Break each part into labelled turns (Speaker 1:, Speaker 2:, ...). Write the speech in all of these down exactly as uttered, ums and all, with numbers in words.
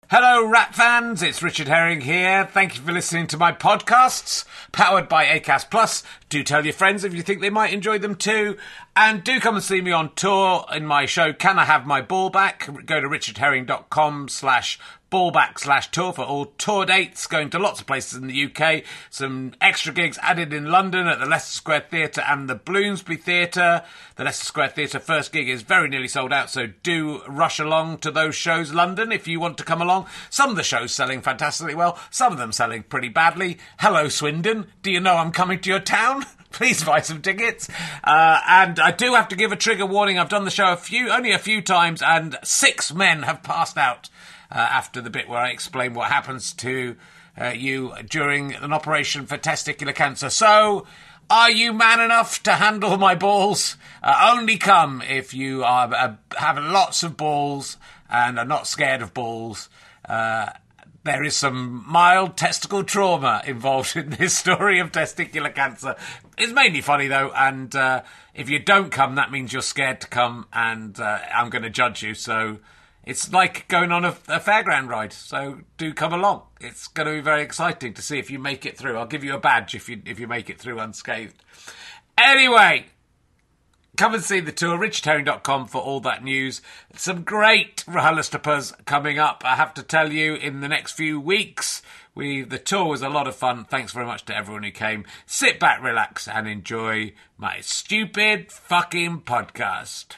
Speaker 1: Hello, Rat fans. It's Richard Herring here. Thank you for listening to my podcasts, powered by Acast Plus. Do tell your friends if you think they might enjoy them too. And do come and see me on tour in my show, Can I Have My Ball Back? Go to richardherring.com slash ballback slash tour for all tour dates, going to lots of places in the U K. Some extra gigs added in London at the Leicester Square Theatre and the Bloomsbury Theatre. The Leicester Square Theatre first gig is very nearly sold out, so do rush along to those shows, London, if you want to come along. Some of the shows selling fantastically well, some of them selling pretty badly. Hello, Swindon. Do you know I'm coming to your town? Please buy some tickets. Uh, and I do have to give a trigger warning. I've done the show a few, only a few times, and six men have passed out uh, after the bit where I explain what happens to uh, you during an operation for testicular cancer. So, are you man enough to handle my balls? Uh, only come if you are uh, have lots of balls and are not scared of balls. Uh, There is some mild testicle trauma involved in this story of testicular cancer. It's mainly funny, though, and uh, if you don't come, that means you're scared to come, and uh, I'm going to judge you. So it's like going on a, a fairground ride, so do come along. It's going to be very exciting to see if you make it through. I'll give you a badge if you if you make it through unscathed. Anyway, come and see the tour, richard herring dot com for all that news. Some great RHLSTPs coming up, I have to tell you, in the next few weeks. We The tour was a lot of fun. Thanks very much to everyone who came. Sit back, relax, and enjoy my stupid fucking podcast.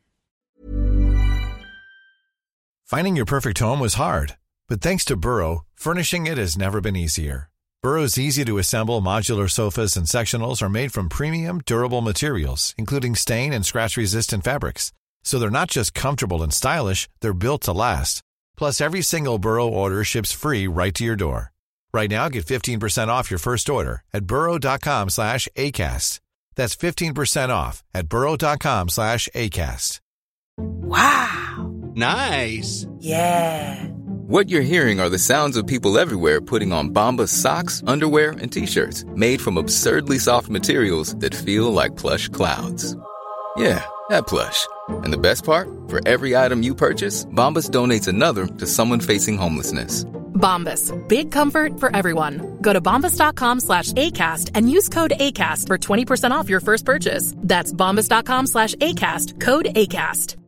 Speaker 2: Finding your perfect home was hard, but thanks to Burrow, furnishing it has never been easier. Burrow's easy-to-assemble modular sofas and sectionals are made from premium, durable materials, including stain and scratch-resistant fabrics. So they're not just comfortable and stylish, they're built to last. Plus, every single Burrow order ships free right to your door. Right now, get fifteen percent off your first order at burrow.com slash ACAST. That's fifteen percent off at burrow.com slash ACAST.
Speaker 3: Wow.
Speaker 4: Nice.
Speaker 3: Yeah.
Speaker 5: What you're hearing are the sounds of people everywhere putting on Bombas socks, underwear, and T-shirts made from absurdly soft materials that feel like plush clouds. Yeah, that plush. And the best part? For every item you purchase, Bombas donates another to someone facing homelessness.
Speaker 6: Bombas. Big comfort for everyone. Go to bombas.com slash ACAST and use code ACAST for twenty percent off your first purchase. That's bombas.com slash ACAST. Code ACAST.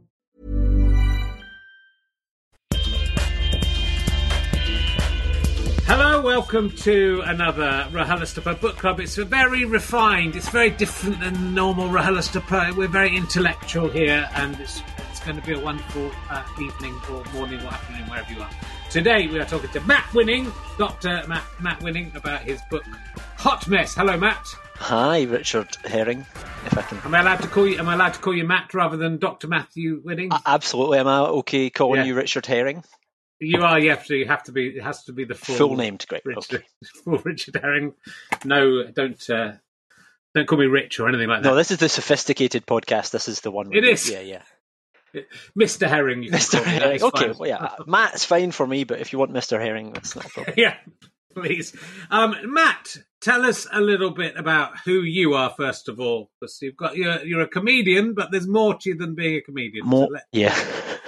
Speaker 1: Hello, welcome to another RHLSTP book club. It's very refined. It's very different than normal RHLSTP. We're very intellectual here, and it's, it's going to be a wonderful uh, evening or morning or afternoon, wherever you are. Today we are talking to Matt Winning, Doctor Matt, Matt Winning, about his book Hot Mess. Hello, Matt.
Speaker 7: Hi, Richard Herring. If I can,
Speaker 1: am I allowed to call you? Am I allowed to call you Matt rather than Doctor Matthew Winning?
Speaker 7: Uh, absolutely. Am I okay calling yeah. you Richard Herring?
Speaker 1: You are, you have to, you have to be, it has to be the full,
Speaker 7: full named, great.
Speaker 1: Richard,
Speaker 7: okay.
Speaker 1: Full Richard Herring. No, don't, uh, don't call me Rich or anything like that.
Speaker 7: No, this is the sophisticated podcast. This is the one.
Speaker 1: It is.
Speaker 7: Yeah, yeah.
Speaker 1: Mister Herring. You
Speaker 7: Mister Herring. Okay, well, yeah. Matt's fine for me, but if you want Mister Herring, that's not a problem.
Speaker 1: Yeah, please. Um, Matt, tell us a little bit about who you are, first of all. Because you've got, you're, you're a comedian, but there's more to you than being a comedian.
Speaker 7: More,
Speaker 1: so let-
Speaker 7: yeah.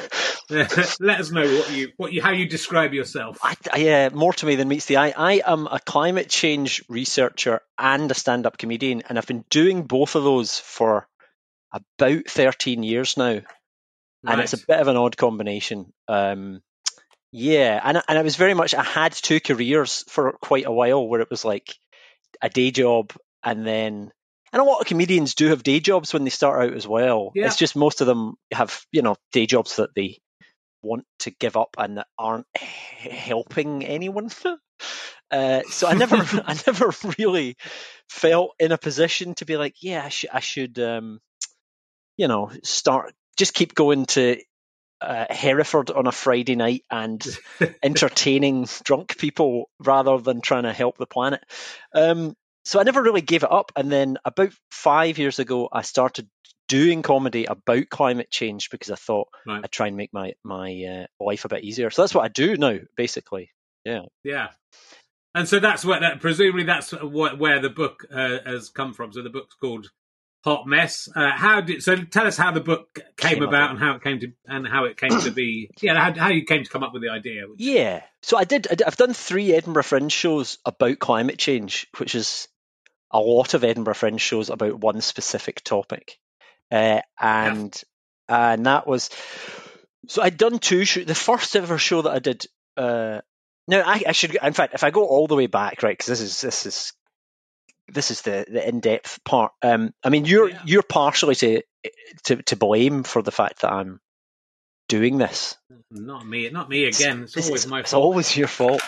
Speaker 1: Let us know what you, what you, how you describe yourself.
Speaker 7: I, yeah, more to me than meets the eye. I am a climate change researcher and a stand-up comedian, and I've been doing both of those for about thirteen years now, right. And it's a bit of an odd combination. Um, yeah, and and I was very much I had two careers for quite a while, where it was like a day job, and then. And a lot of comedians do have day jobs when they start out as well. Yeah. It's just most of them have, you know, day jobs that they want to give up and that aren't helping anyone. uh, so I never, I never really felt in a position to be like, yeah, I should, I should, um, you know, start, just keep going to uh, Hereford on a Friday night and entertaining drunk people rather than trying to help the planet. Um, so I never really gave it up. And then about five years ago, I started doing comedy about climate change because I thought right. I'd try and make my my uh, life a bit easier. So that's what I do now, basically. Yeah.
Speaker 1: Yeah. And so that's where that presumably that's what, where the book uh, has come from. So the book's called hot mess. Uh, how did so? Tell us how the book came, came about and how it came to and how it came to be. Yeah, how, how you came to come up with the idea. Which...
Speaker 7: Yeah, so I did, I did. I've done three Edinburgh Fringe shows about climate change, which is a lot of Edinburgh Fringe shows about one specific topic, uh, and yeah. and that was. So I'd done two shows. The first ever show that I did. Uh, no, I, I should. In fact, if I go all the way back, right, because this is this is. This is the, the in-depth part. Um, I mean, you're yeah. you're partially to, to to blame for the fact that I'm doing this.
Speaker 1: Not me, not me again. It's, it's always my
Speaker 7: it's
Speaker 1: fault.
Speaker 7: It's always your fault.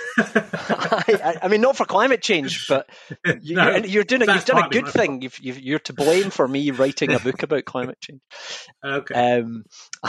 Speaker 7: I, I mean, not for climate change, but you, no, you're, you're doing it. You've done a good thing. You've, you've, you're to blame for me writing a book about climate change.
Speaker 1: Okay.
Speaker 7: Um,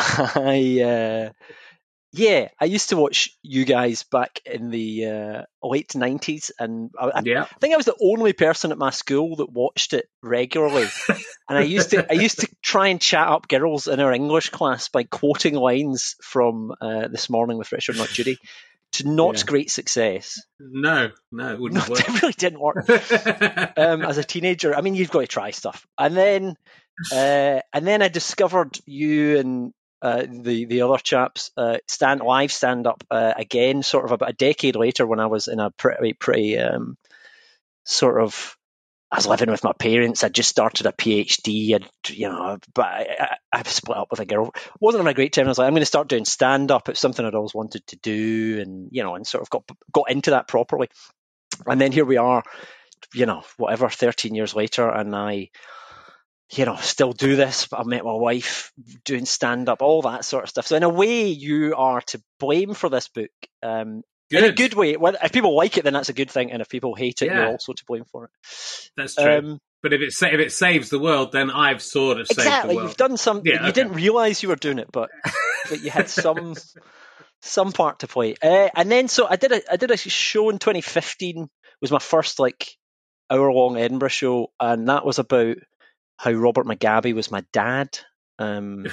Speaker 7: I. Uh, Yeah, I used to watch you guys back in the uh, late nineties, and I,
Speaker 1: yeah.
Speaker 7: I think I was the only person at my school that watched it regularly. And I used to, I used to try and chat up girls in our English class by quoting lines from uh, This Morning with Richard Not Judy, to not yeah. great success.
Speaker 1: No, no, it wouldn't
Speaker 7: no,
Speaker 1: work.
Speaker 7: It really didn't work. um, as a teenager, I mean, you've got to try stuff, and then, uh, and then I discovered you and. Uh, the the other chaps uh, stand live stand up uh, again, sort of about a decade later when I was in a pretty pretty um, sort of I was living with my parents. I'd just started a PhD, and you know, but I, I, I split up with a girl. Wasn't having a great time. I was like, I'm going to start doing stand up. It's something I'd always wanted to do, and you know, and sort of got got into that properly. And then here we are, you know, whatever, thirteen years later, and I. You know, still do this, but I met my wife doing stand-up, all that sort of stuff. So in a way, you are to blame for this book. Um, in a good way. If people like it, then that's a good thing. And if people hate it, yeah. you're also to blame for it.
Speaker 1: That's true. Um, but if it, sa- if it saves the world, then I've sort of saved
Speaker 7: exactly,
Speaker 1: the world.
Speaker 7: You've done something.
Speaker 1: Yeah,
Speaker 7: you
Speaker 1: okay.
Speaker 7: didn't realise you were doing it, but but you had some some part to play. Uh, and then, so I did a I did a show in twenty fifteen. It was my first like hour-long Edinburgh show, and that was about how Robert Mugabe was my dad, um,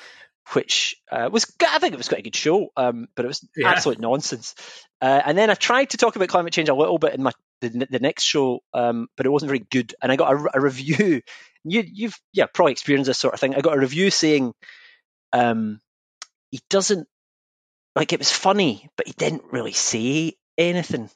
Speaker 7: which uh, was, I think it was quite a good show, um, but it was yeah. absolute nonsense. Uh, and then I tried to talk about climate change a little bit in my the, the next show, um, but it wasn't very good. And I got a, a review. You, you've yeah probably experienced this sort of thing. I got a review saying um, he doesn't, like it was funny, but he didn't really say anything.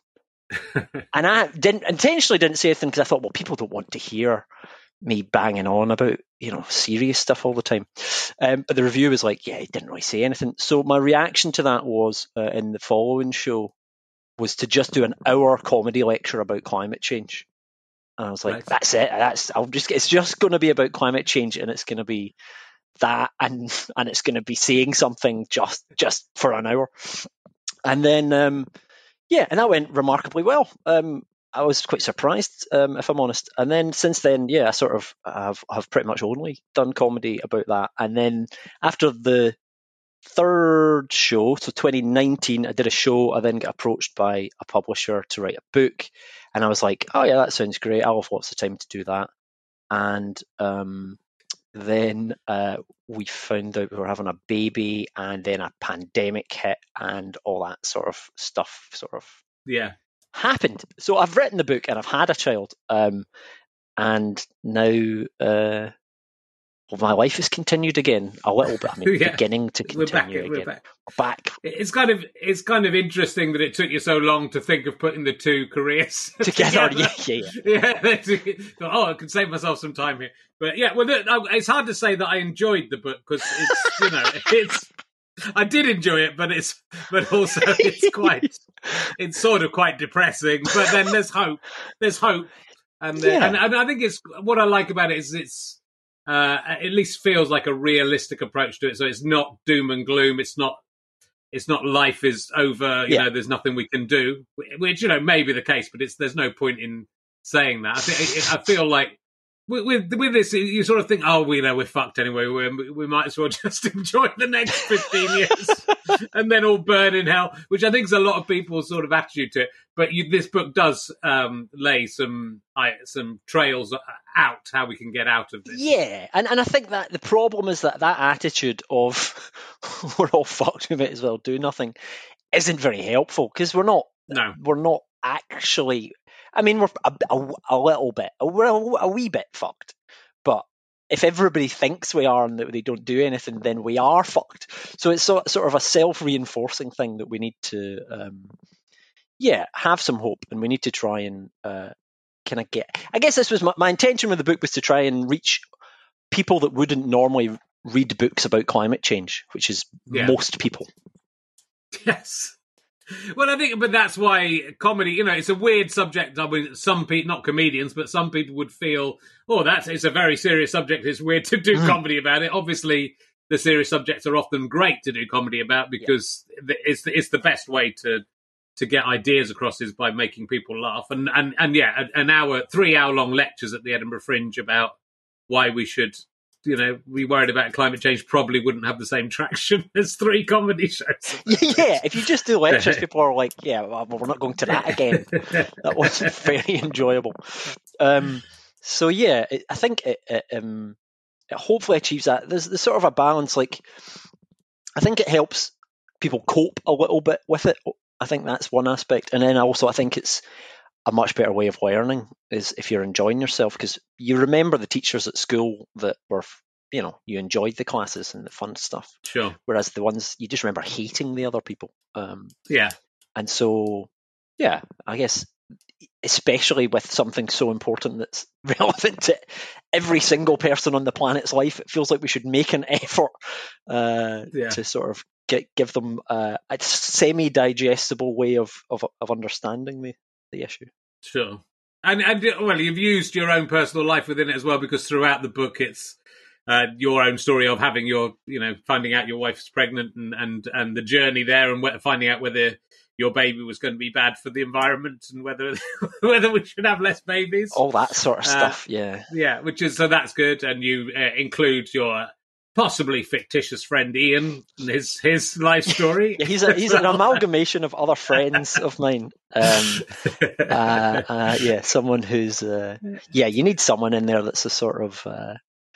Speaker 7: And I didn't intentionally didn't say anything because I thought, well, people don't want to hear me banging on about, you know, serious stuff all the time. Um, but the review was like, yeah, he didn't really say anything. So my reaction to that was, uh, in the following show, was to just do an hour comedy lecture about climate change. And I was like, right. that's it. That's I'll just. It's just going to be about climate change, and it's going to be that, and and it's going to be saying something just just for an hour. And then, um, yeah, and that went remarkably well. Um, I was quite surprised, um, if I'm honest. And then since then, yeah, I sort of have, have pretty much only done comedy about that. And then after the third show, so twenty nineteen, I did a show. I then got approached by a publisher to write a book. And I was like, oh, yeah, that sounds great. I'll have lots of time to do that. And um, then uh, we found out we were having a baby, and then a pandemic hit, and all that sort of stuff sort of
Speaker 1: yeah.
Speaker 7: happened. So I've written the book and I've had a child, um, and now uh, well, my life has continued again a little bit. I mean,
Speaker 1: yeah.
Speaker 7: beginning to continue
Speaker 1: we're back,
Speaker 7: again.
Speaker 1: We're back.
Speaker 7: back.
Speaker 1: It's kind of it's kind of interesting that it took you so long to think of putting the two careers
Speaker 7: together.
Speaker 1: together.
Speaker 7: Yeah, yeah, yeah.
Speaker 1: yeah. Oh, I can save myself some time here. But yeah, well, it's hard to say that I enjoyed the book because it's you know it's. I did enjoy it, but it's but also it's quite it's sort of quite depressing. But then there's hope. There's hope, and
Speaker 7: yeah.
Speaker 1: and, and I think it's what I like about it is it's uh, at least feels like a realistic approach to it. So it's not doom and gloom. It's not it's not life is over. You
Speaker 7: yeah.
Speaker 1: know, there's nothing we can do, which you know may be the case, but it's there's no point in saying that. I think I feel like. With with this, you sort of think, oh, we know we're fucked anyway. We we might as well just enjoy the next fifteen years and then all burn in hell, which I think is a lot of people's sort of attitude to it. But you, this book does um, lay some I, some trails out how we can get out of this.
Speaker 7: Yeah, and and I think that the problem is that that attitude of we're all fucked, we might as well do nothing, isn't very helpful because we're not.
Speaker 1: No,
Speaker 7: we're not actually. I mean, we're a, a, a little bit, we're a, a wee bit fucked, but if everybody thinks we are and that they don't do anything, then we are fucked. So it's sort sort of a self-reinforcing thing that we need to, um, yeah, have some hope, and we need to try and uh, kind of get. I guess this was my, my intention with the book was to try and reach people that wouldn't normally read books about climate change, which is
Speaker 1: Yeah.
Speaker 7: most people.
Speaker 1: Yes. Well, I think, but that's why comedy, you know, it's a weird subject. I mean, some people, not comedians, but some people would feel, oh, that's, it's a very serious subject. It's weird to do comedy about it. Obviously, the serious subjects are often great to do comedy about because yeah. it's, it's the best way to, to get ideas across is by making people laugh. And, and, and yeah, an hour, three hour long lectures at the Edinburgh Fringe about why we should, you know, be worried about climate change probably wouldn't have the same traction as three comedy shows.
Speaker 7: Yeah, if you just do lectures, people are like, yeah, well, we're not going to that again. That was very enjoyable. Um, so, yeah, it, I think it, it, um, it hopefully achieves that. There's, there's sort of a balance. Like, I think it helps people cope a little bit with it. I think that's one aspect. And then also, I think it's a much better way of learning is if you're enjoying yourself, because you remember the teachers at school that were, you know, you enjoyed the classes and the fun stuff.
Speaker 1: Sure.
Speaker 7: Whereas the ones you just remember hating the other people. Um,
Speaker 1: yeah.
Speaker 7: And so, yeah, I guess especially with something so important that's relevant to every single person on the planet's life, it feels like we should make an effort uh, yeah. to sort of get, give them uh, a semi-digestible way of, of, of understanding the, the issue.
Speaker 1: Sure. And, and well, you've used your own personal life within it as well, because throughout the book it's uh, your own story of having your, you know, finding out your wife's pregnant and, and, and the journey there and finding out whether your baby was going to be bad for the environment and whether whether we should have less babies.
Speaker 7: All that sort of stuff,
Speaker 1: uh,
Speaker 7: yeah.
Speaker 1: Yeah, which is, so that's good. And you uh, include your possibly fictitious friend Ian and his, his life story.
Speaker 7: Yeah, he's a, he's an amalgamation of other friends of mine. Um, uh, uh, yeah, someone who's, uh, yeah, you need someone in there that's a sort of, uh,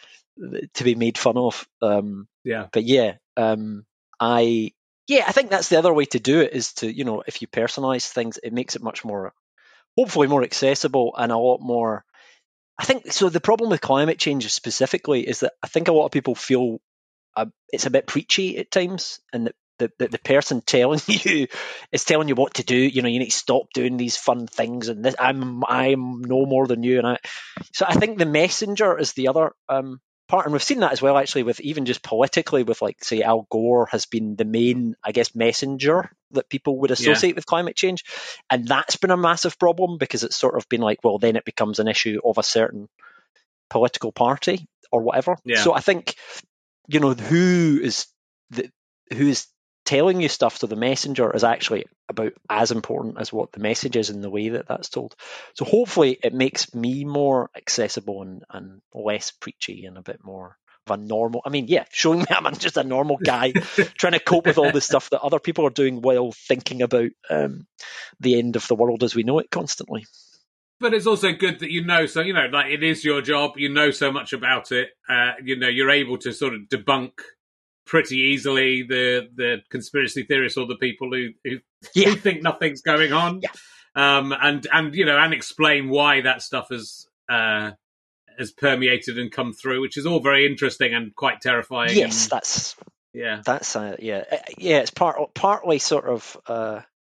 Speaker 7: to be made fun of. Um,
Speaker 1: yeah.
Speaker 7: But yeah, um, I, yeah, I think that's the other way to do it is to, you know, if you personalize things, it makes it much more, hopefully more accessible and a lot more, I think, so the problem with climate change specifically is that I think a lot of people feel uh, it's a bit preachy at times, and that the, the, the person telling you is telling you what to do. You know, you need to stop doing these fun things, and this, I'm I'm no more than you. And I, so I think the messenger is the other um, part, and we've seen that as well actually with even just politically with like say Al Gore has been the main, I guess, messenger that people would associate yeah. with climate change, and that's been a massive problem because it's sort of been like, well, then it becomes an issue of a certain political party or whatever.
Speaker 1: Yeah.
Speaker 7: So I think, you know, who is the, who is telling you stuff to the messenger is actually about as important as what the message is in the way that that's told. So hopefully it makes me more accessible and, and less preachy and a bit more of a normal, I mean, yeah, showing me I'm just a normal guy trying to cope with all the stuff that other people are doing while thinking about um, the end of the world as we know it constantly.
Speaker 1: But it's also good that you know, so, you know, like it is your job, you know so much about it, uh, you know, you're able to sort of debunk pretty easily the, the conspiracy theorists or the people who, who,
Speaker 7: yeah.
Speaker 1: who think nothing's going on.
Speaker 7: Yeah.
Speaker 1: Um, and, and, you know, and explain why that stuff has, uh, has permeated and come through, which is all very interesting and quite terrifying.
Speaker 7: Yes,
Speaker 1: and,
Speaker 7: that's,
Speaker 1: yeah,
Speaker 7: that's, uh, yeah, yeah, it's part, partly sort of, uh,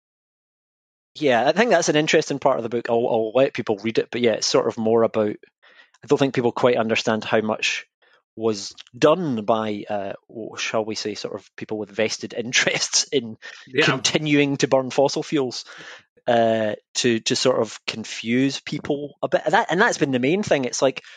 Speaker 7: yeah, I think that's an interesting part of the book. I'll, I'll let people read it, but yeah, it's sort of more about, I don't think people quite understand how much was done by, uh, shall we say, sort of people with vested interests in
Speaker 1: yeah.
Speaker 7: continuing to burn fossil fuels uh, to to sort of confuse people a bit. And, that, and that's been the main thing. It's like,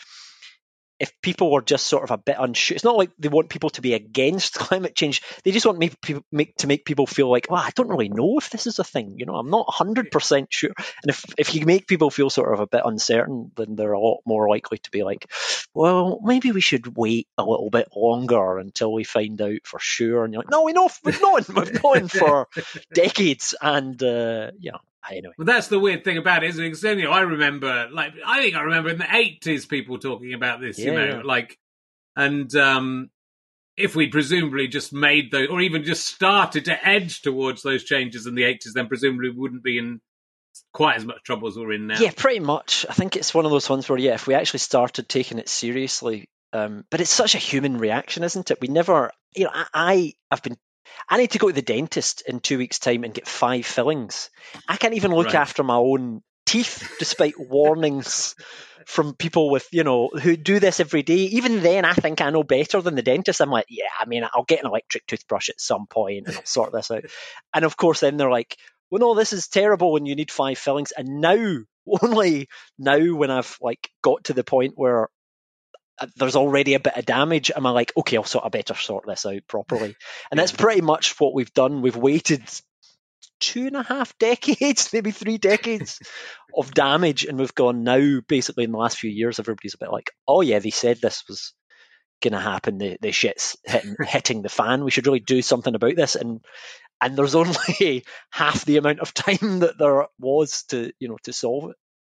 Speaker 7: if people are just sort of a bit unsure, it's not like they want people to be against climate change. They just want make people make to make people feel like, well, I don't really know if this is a thing. You know, I'm not one hundred percent sure. And if, if you make people feel sort of a bit uncertain, then they're a lot more likely to be like, well, maybe we should wait a little bit longer until we find out for sure. And you're like, no, we know, we've known, we've known for decades. And, uh, you know, anyway.
Speaker 1: Well, that's the weird thing about it, isn't it? 'Cause, you know, I remember, like, I think I remember in the eighties people talking about this,
Speaker 7: yeah,
Speaker 1: you know,
Speaker 7: yeah.
Speaker 1: like, and um, if we presumably just made those, or even just started to edge towards those changes in the eighties, then presumably we wouldn't be in quite as much trouble as we're in now.
Speaker 7: Yeah, pretty much. I think it's one of those ones where, yeah, if we actually started taking it seriously, Um, but it's such a human reaction, isn't it? We never, you know, I, I have been, I need to go to the dentist in two weeks' time and get five fillings. I can't even look
Speaker 1: Right.
Speaker 7: after my own teeth, despite warnings from people with, you know, who do this every day. Even then, I think I know better than the dentist. I'm like, yeah, I mean, I'll get an electric toothbrush at some point and I'll sort this out. And of course, then they're like, well, no, this is terrible when you need five fillings. And now, only now when I've like got to the point where there's already a bit of damage, am I like, okay, I'll sort, I better sort this out properly. And that's pretty much what we've done. We've waited two and a half decades, maybe three decades of damage, and we've gone now, basically in the last few years, everybody's a bit like, oh yeah, they said this was going to happen, the, the shit's hitting, hitting the fan, we should really do something about this. And and there's only half the amount of time that there was to, you know, to solve it.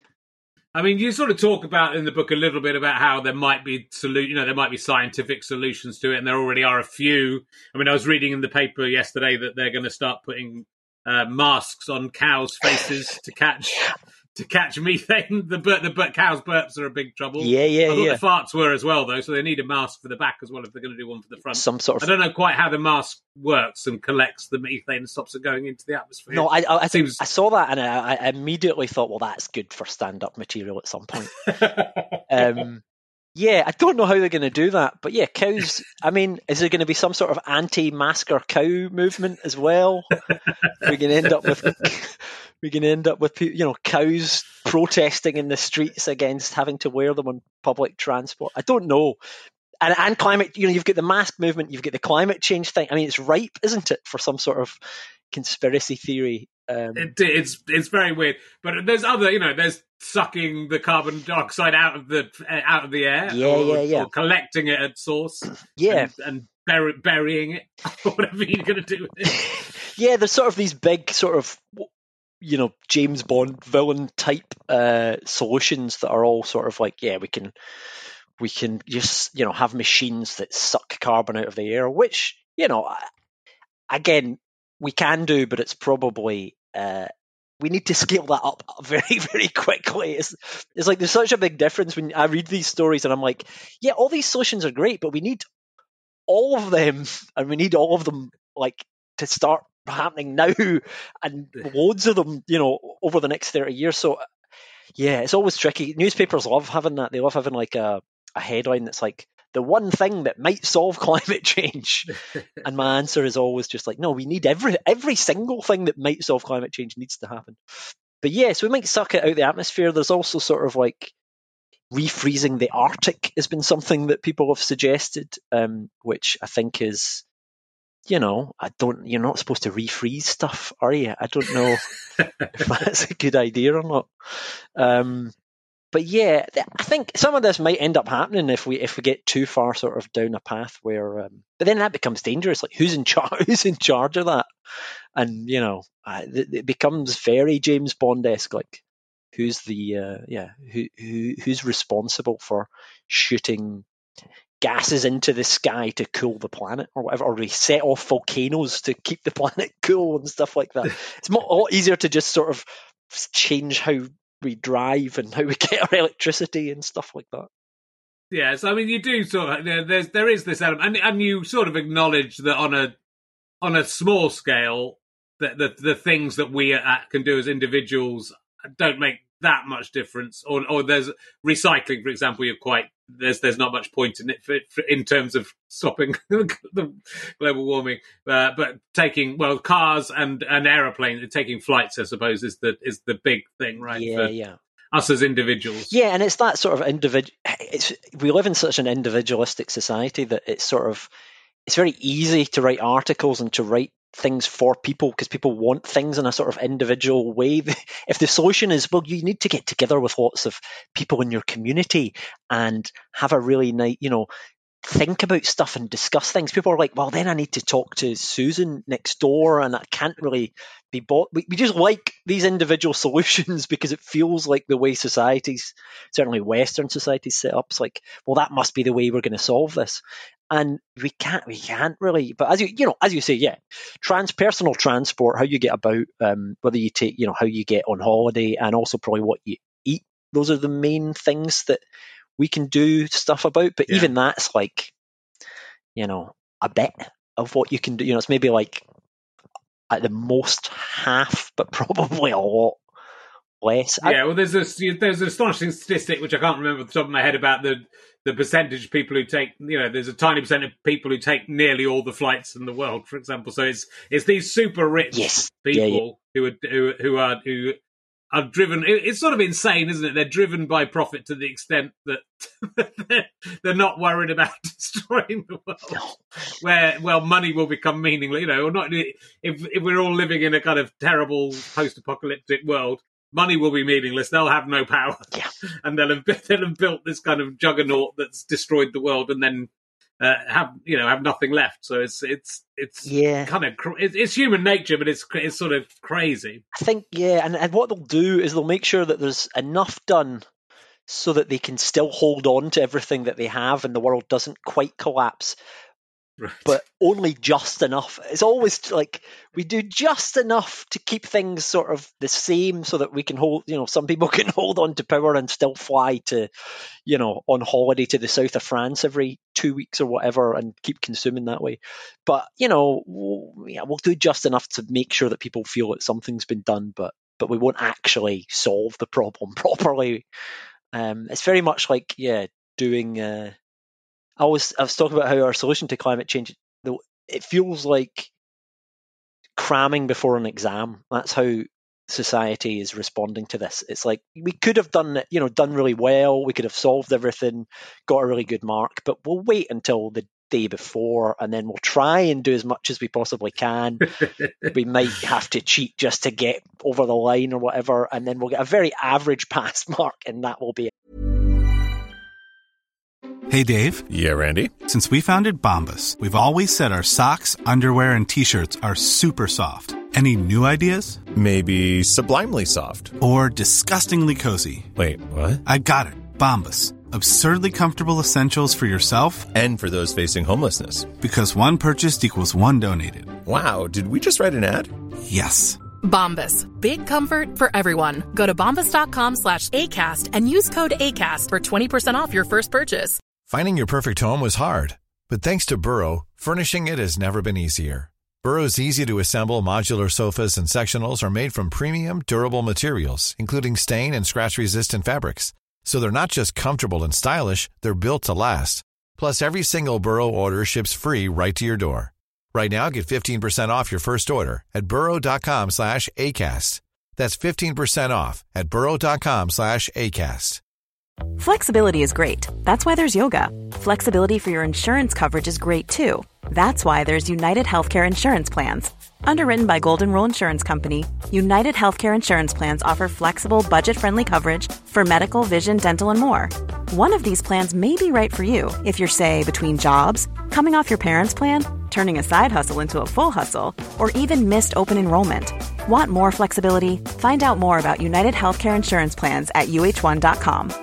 Speaker 1: I mean, you sort of talk about in the book a little bit about how there might be solu- you know, there might be scientific solutions to it, and there already are a few. I mean, I was reading in the paper yesterday that they're going to start putting uh, masks on cows' faces to catch to catch methane. The bur- the bur- cows' burps are a big trouble.
Speaker 7: Yeah, yeah,
Speaker 1: I thought
Speaker 7: yeah.
Speaker 1: the farts were as well, though, so they need a mask for the back as well if they're going to do one for the front.
Speaker 7: Some sort of.
Speaker 1: I don't know quite how the mask works and collects the methane and stops it going into the atmosphere.
Speaker 7: No, I I, I, think
Speaker 1: Seems-
Speaker 7: I saw that and I, I immediately thought, well, that's good for stand-up material at some point. um, yeah, I don't know how they're going to do that, but yeah, cows. I mean, is there going to be some sort of anti-masker cow movement as well? We're going to end up with we're going to end up with you know cows protesting in the streets against having to wear them on public transport. I don't know. And, and climate, you know, you've got the mask movement, you've got the climate change thing. I mean, it's ripe, isn't it, for some sort of conspiracy theory? Um,
Speaker 1: it, it's it's very weird, but there's other, you know, there's sucking the carbon dioxide out of the out of the air,
Speaker 7: Yeah,
Speaker 1: or,
Speaker 7: yeah, yeah.
Speaker 1: or collecting it at source,
Speaker 7: yeah,
Speaker 1: and, and bury, burying it, or whatever you're going to do with it.
Speaker 7: yeah. There's sort of these big sort of, you know, James Bond villain type uh, solutions that are all sort of like, yeah, we can. We can just, you know, have machines that suck carbon out of the air, which, you know, again, we can do, but it's probably, uh, we need to scale that up very, very quickly. It's, it's like there's such a big difference when I read these stories and I'm like, yeah, all these solutions are great, but we need all of them, and we need all of them, like, to start happening now, and loads of them, you know, over the next thirty years. So, yeah, it's always tricky. Newspapers love having that. They love having, like, a a headline that's like the one thing that might solve climate change, and my answer is always just like, no, we need every every single thing that might solve climate change needs to happen. But yes, we might suck it out the atmosphere. There's also sort of like refreezing the Arctic has been something that people have suggested, um, which I think is, you know, I don't. You're not supposed to refreeze stuff, are you? I don't know if that's a good idea or not. Um, But yeah, I think some of this might end up happening if we if we get too far sort of down a path where. Um, but then that becomes dangerous. Like who's in charge? Who's in charge of that? And you know, uh, it, it becomes very James Bond-esque. Like who's the uh, yeah who who who's responsible for shooting gases into the sky to cool the planet or whatever, or we set off volcanoes to keep the planet cool and stuff like that. It's a lot easier to just sort of change how we drive and how we get our electricity and stuff like that.
Speaker 1: Yeah, so I mean, you do sort of there, there's there is this element, and and you sort of acknowledge that on a on a small scale, that the the things that we uh, can do as individuals don't make that much difference. Or or there's recycling, for example. You're quite there's there's not much point in it for, for, in terms of stopping the global warming. Uh, but taking well cars and and aeroplanes, taking flights, I suppose, is the is the big thing, right?
Speaker 7: Yeah,
Speaker 1: for
Speaker 7: yeah.
Speaker 1: Us as individuals.
Speaker 7: Yeah, and it's that sort of individual. It's we live in such an individualistic society that it's sort of it's very easy to write articles and to write things for people because people want things in a sort of individual way. If the solution is, well, you need to get together with lots of people in your community and have a really nice, you know, think about stuff and discuss things. People are like, well, then I need to talk to Susan next door and I can't really be bought. We, we just like these individual solutions because it feels like the way societies, certainly Western societies set up. It's like, well, that must be the way we're going to solve this. And we can't, we can't really, but as you, you know, as you say, yeah, transpersonal transport, how you get about, um, whether you take, you know, how you get on holiday and also probably what you eat. Those are the main things that we can do stuff about. But
Speaker 1: Yeah.
Speaker 7: even that's like, you know, a bit of what you can do. You know, it's maybe like at the most half, but probably a lot less. I-
Speaker 1: Yeah, well, there's this there's an astonishing statistic which I can't remember off the top of my head about the the percentage of people who take. You know, there's a tiny percent of people who take nearly all the flights in the world, for example. So it's it's these super rich
Speaker 7: Yes.
Speaker 1: people
Speaker 7: Yeah, yeah.
Speaker 1: who are who who are who are driven. it- It's sort of insane, isn't it? They're driven by profit to the extent that they're, they're not worried about destroying the world. Where well, money will become meaningless. You know, or not if if we're all living in a kind of terrible post-apocalyptic world. Money will be meaningless. They'll have no power,
Speaker 7: Yeah.
Speaker 1: and they'll have they'll have built this kind of juggernaut that's destroyed the world, and then uh, have you know have nothing left. So it's it's it's
Speaker 7: Yeah.
Speaker 1: kind of cr- it's, it's human nature, but it's it's sort of crazy.
Speaker 7: I think, yeah, and, and what they'll do is they'll make sure that there's enough done so that they can still hold on to everything that they have and the world doesn't quite collapse,
Speaker 1: Right.
Speaker 7: but only just enough. It's always like we do just enough to keep things sort of the same so that we can hold, you know, some people can hold on to power and still fly to, you know, on holiday to the south of France every two weeks or whatever and keep consuming that way. But, you know, we'll, yeah, we'll do just enough to make sure that people feel that something's been done, but but we won't actually solve the problem properly. Um, it's very much like, yeah, doing... Uh, I was I was talking about how our solution to climate change, though, it feels like cramming before an exam. That's how society is responding to this. It's like we could have done it, you know, done really well. We could have solved everything, got a really good mark, but we'll wait until the day before, and then we'll try and do as much as we possibly can. We might have to cheat just to get over the line or whatever, and then we'll get a very average pass mark, and that will be it.
Speaker 4: Hey, Dave.
Speaker 8: Yeah, Randy.
Speaker 4: Since we founded Bombas, we've always said our socks, underwear, and T-shirts are super soft. Any new ideas?
Speaker 8: Maybe sublimely soft.
Speaker 4: Or disgustingly cozy?
Speaker 8: Wait, what?
Speaker 4: I got it. Bombas. Absurdly comfortable essentials for yourself
Speaker 8: And for those facing homelessness.
Speaker 4: because one purchased equals one donated.
Speaker 8: Wow, did we just write an ad?
Speaker 4: Yes.
Speaker 6: Bombas. Big comfort for everyone. Go to bombas.com slash ACAST and use code ACAST for twenty percent off your first purchase.
Speaker 2: Finding your perfect home was hard, but thanks to Burrow, furnishing it has never been easier. Burrow's easy-to-assemble modular sofas and sectionals are made from premium, durable materials, including stain and scratch-resistant fabrics. So they're not just comfortable and stylish, they're built to last. Plus, every single Burrow order ships free right to your door. Right now, get fifteen percent off your first order at burrow.com slash ACAST. That's fifteen percent off at burrow.com slash ACAST.
Speaker 9: Flexibility is great. That's why there's yoga. Flexibility for your insurance coverage is great too. That's why there's United Healthcare Insurance Plans. Underwritten by Golden Rule Insurance Company, United Healthcare Insurance Plans offer flexible, budget-friendly coverage for medical, vision, dental, and more. One of these plans may be right for you if you're, say, between jobs, coming off your parents' plan, turning a side hustle into a full hustle, or even missed open enrollment. Want more flexibility? Find out more about United Healthcare Insurance Plans at U H one dot com.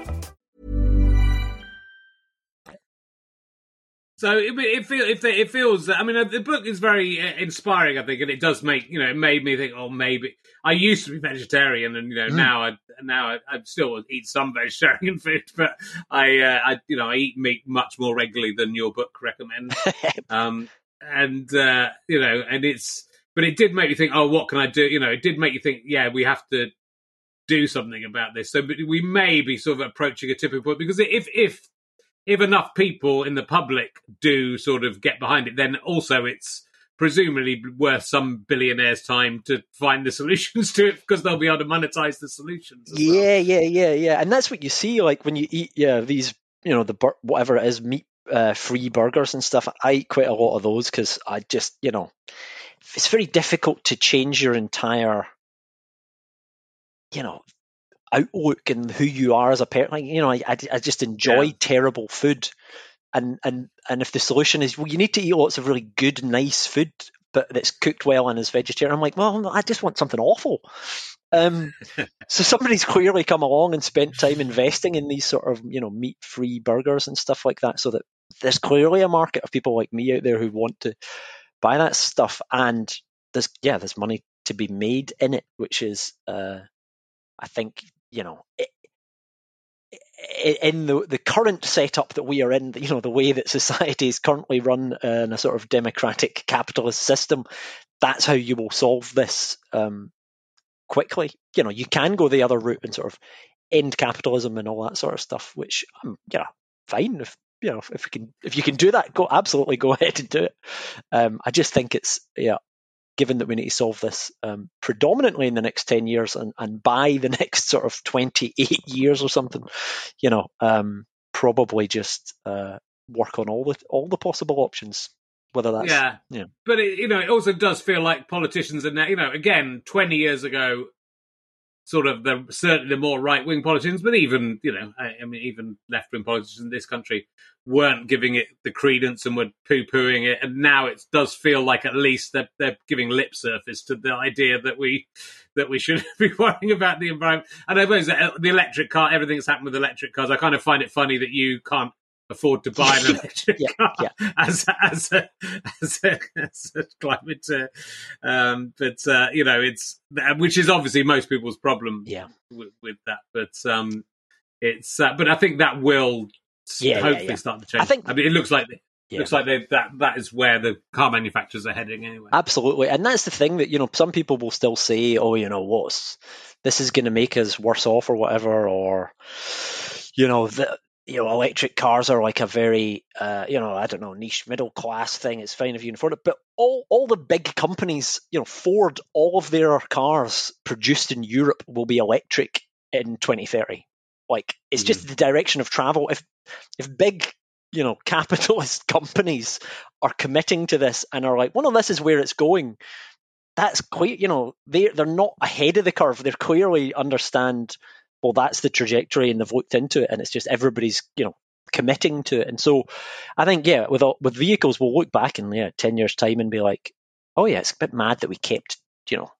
Speaker 1: So it it, feel, it, it feels. I mean, the book is very inspiring, I think, and it does make you know. It made me think. Oh, maybe I used to be vegetarian, and you know, mm. now I now I, I still eat some vegetarian food, but I, uh, I you know, I eat meat much more regularly than your book recommends. um, and uh, you know, and it's. But it did make you think. Oh, what can I do? You know, it did make you think. Yeah, we have to do something about this. So we may be sort of approaching a tipping point because if if. If enough people in the public do sort of get behind it, then also it's presumably worth some billionaire's time to find the solutions to it because they'll be able to monetize the solutions. As
Speaker 7: yeah,
Speaker 1: well.
Speaker 7: yeah, yeah, yeah. And that's what you see, like when you eat, yeah, these, you know, the bur- whatever it is, meat uh, free burgers and stuff. I eat quite a lot of those because I just, you know, it's very difficult to change your entire, you know, outlook and who you are as a parent. Like, you know, I, I, I just enjoy yeah. terrible food, and and and if the solution is, well, you need to eat lots of really good, nice food, but that's cooked well and is vegetarian. I'm like, well, I just want something awful. Um, so somebody's clearly come along and spent time investing in these sort of, you know, meat-free burgers and stuff like that, so that there's clearly a market of people like me out there who want to buy that stuff, and there's yeah, there's money to be made in it, which is, uh, I think. You know, it, in the the current setup that we are in, you know, the way that society is currently run in a sort of democratic capitalist system, that's how you will solve this um, quickly. You know, you can go the other route and sort of end capitalism and all that sort of stuff, which um, yeah, fine. If you know, if, if you can, if you can do that, go absolutely go ahead and do it. Um, I just think it's yeah. Given that we need to solve this um, predominantly in the next ten years and, and by the next sort of twenty-eight years or something, you know, um, probably just uh, work on all the all the possible options. Whether that's
Speaker 1: yeah,
Speaker 7: yeah.
Speaker 1: But it, you know, it also does feel like politicians are now. You know, again, twenty years ago, sort of the certainly the more right wing politicians, but even you know, I, I mean, even left wing politicians in this country weren't giving it the credence and were poo pooing it, and now it does feel like at least they're, they're giving lip surface to the idea that we that we should be worrying about the environment. And I suppose the electric car, everything that's happened with electric cars, I kind of find it funny that you can't afford to buy an electric
Speaker 7: yeah,
Speaker 1: car
Speaker 7: yeah.
Speaker 1: as as a, as a, as a climate, uh, um, but uh, you know, it's which is obviously most people's problem.
Speaker 7: Yeah.
Speaker 1: with, with that, but um, it's uh, but I think that will
Speaker 7: yeah,
Speaker 1: hopefully
Speaker 7: yeah, yeah.
Speaker 1: start to change.
Speaker 7: I think
Speaker 1: I mean, it looks like
Speaker 7: yeah.
Speaker 1: looks like they, that that is where the car manufacturers are heading anyway.
Speaker 7: Absolutely, and that's the thing that you know some people will still say, oh, you know, what's this is going to make us worse off or whatever, or you know the. You know, electric cars are like a very, uh, you know, I don't know, niche middle class thing. It's fine if you can afford it, but all all the big companies, you know, Ford, all of their cars produced in Europe will be electric in twenty thirty. Like, it's mm. just the direction of travel. If if big, you know, capitalist companies are committing to this and are like, well, no, this is where it's going. That's quite, you know, they they're not ahead of the curve. They clearly understand. Well, that's the trajectory, and they've looked into it, and it's just everybody's, you know, committing to it. And so, I think, yeah, with with vehicles, we'll look back in yeah ten years' time and be like, oh yeah, it's a bit mad that we kept, you know,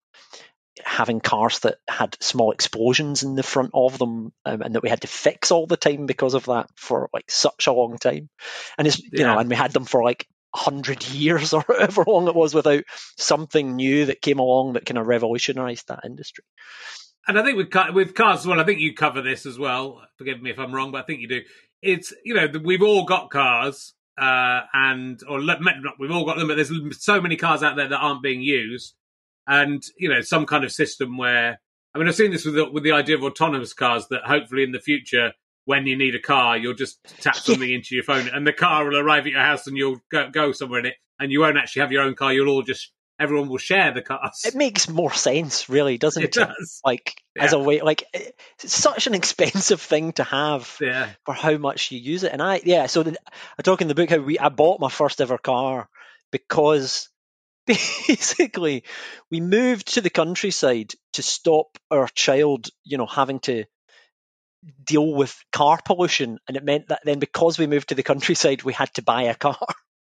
Speaker 7: having cars that had small explosions in the front of them, um, and that we had to fix all the time because of that for like such a long time. And it's you yeah. know, and we had them for like hundred years or however long it was without something new that came along that kind of revolutionized that industry.
Speaker 1: And I think with with cars as well, I think you cover this as well. Forgive me if I'm wrong, but I think you do. It's, you know, we've all got cars, uh, and or we've all got them, but there's so many cars out there that aren't being used, and you know, some kind of system where I mean, I've seen this with the, with the idea of autonomous cars that hopefully in the future, when you need a car, you'll just tap something into your phone, and the car will arrive at your house, and you'll go, go somewhere in it, and you won't actually have your own car. You'll all just Everyone will share the cars.
Speaker 7: It makes more sense, really, doesn't it?
Speaker 1: It does.
Speaker 7: Like, yeah. as a way, like, it's such an expensive thing to have
Speaker 1: yeah.
Speaker 7: for how much you use it. And I, yeah, so the, I talk in the book how we, I bought my first ever car because basically we moved to the countryside to stop our child, you know, having to deal with car pollution. And it meant that then because we moved to the countryside, we had to buy a car.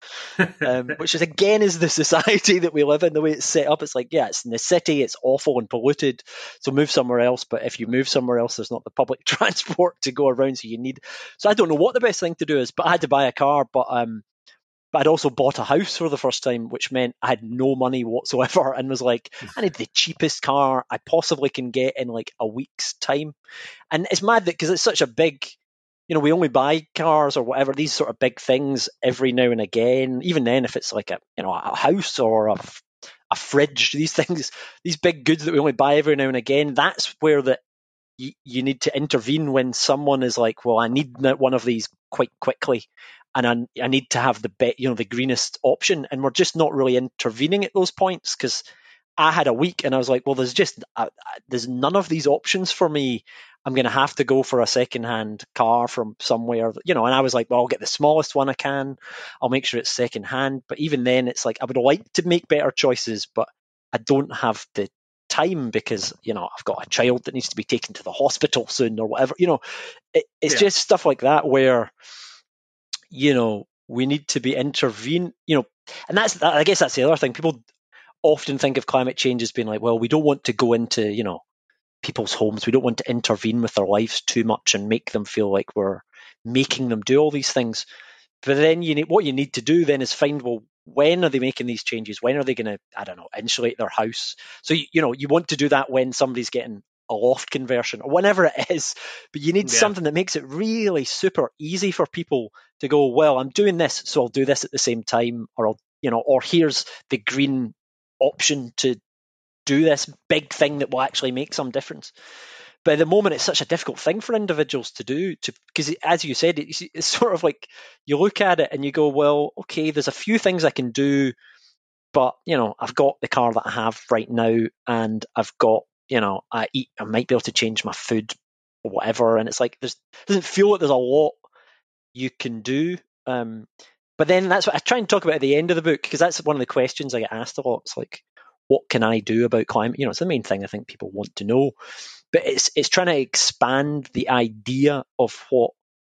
Speaker 7: um, which is again is the society that we live in, the way it's set up. It's like, yeah, it's in the city, it's awful and polluted, so move somewhere else. But if you move somewhere else, there's not the public transport to go around, so you need so I don't know what the best thing to do is, but I had to buy a car. But um but I'd also bought a house for the first time, which meant I had no money whatsoever, and was like, I need the cheapest car I possibly can get in like a week's time. And it's mad that because it's such a big, you know, we only buy cars or whatever, these sort of big things every now and again. Even then, if it's like a, you know, a house or a, a fridge, these things, these big goods that we only buy every now and again, that's where the you, you need to intervene when someone is like, well, I need one of these quite quickly, and I, I need to have the be, you know, the greenest option. And we're just not really intervening at those points because I had a week and I was like, well, there's just uh, there's none of these options for me. I'm going to have to go for a second-hand car from somewhere, you know, and I was like, well, I'll get the smallest one I can. I'll make sure it's second-hand. But even then, it's like, I would like to make better choices, but I don't have the time because, you know, I've got a child that needs to be taken to the hospital soon or whatever. You know, it, it's yeah. just stuff like that where, you know, we need to be intervene, you know, and that's, I guess that's the other thing. People often think of climate change as being like, well, we don't want to go into, you know, people's homes. We don't want to intervene with their lives too much and make them feel like we're making them do all these things. But then you need, what you need to do then is find, well, when are they making these changes? When are they going to, I don't know, insulate their house? So, you, you know, you want to do that when somebody's getting a loft conversion or whatever it is. But you need
Speaker 1: Yeah.
Speaker 7: something that makes it really super easy for people to go, well, I'm doing this, so I'll do this at the same time, or I'll, you know, or here's the green option to do this big thing that will actually make some difference. But at the moment, it's such a difficult thing for individuals to do, to because, as you said, it's, it's sort of like you look at it and you go, well, okay, there's a few things I can do, but, you know, I've got the car that I have right now, and I've got, you know, I eat, I might be able to change my food or whatever. And it's like, there's doesn't feel like there's a lot you can do. Um, but then that's what I try and talk about at the end of the book, because that's one of the questions I get asked a lot. It's like, what can I do about climate? You know, it's the main thing I think people want to know. But it's it's trying to expand the idea of what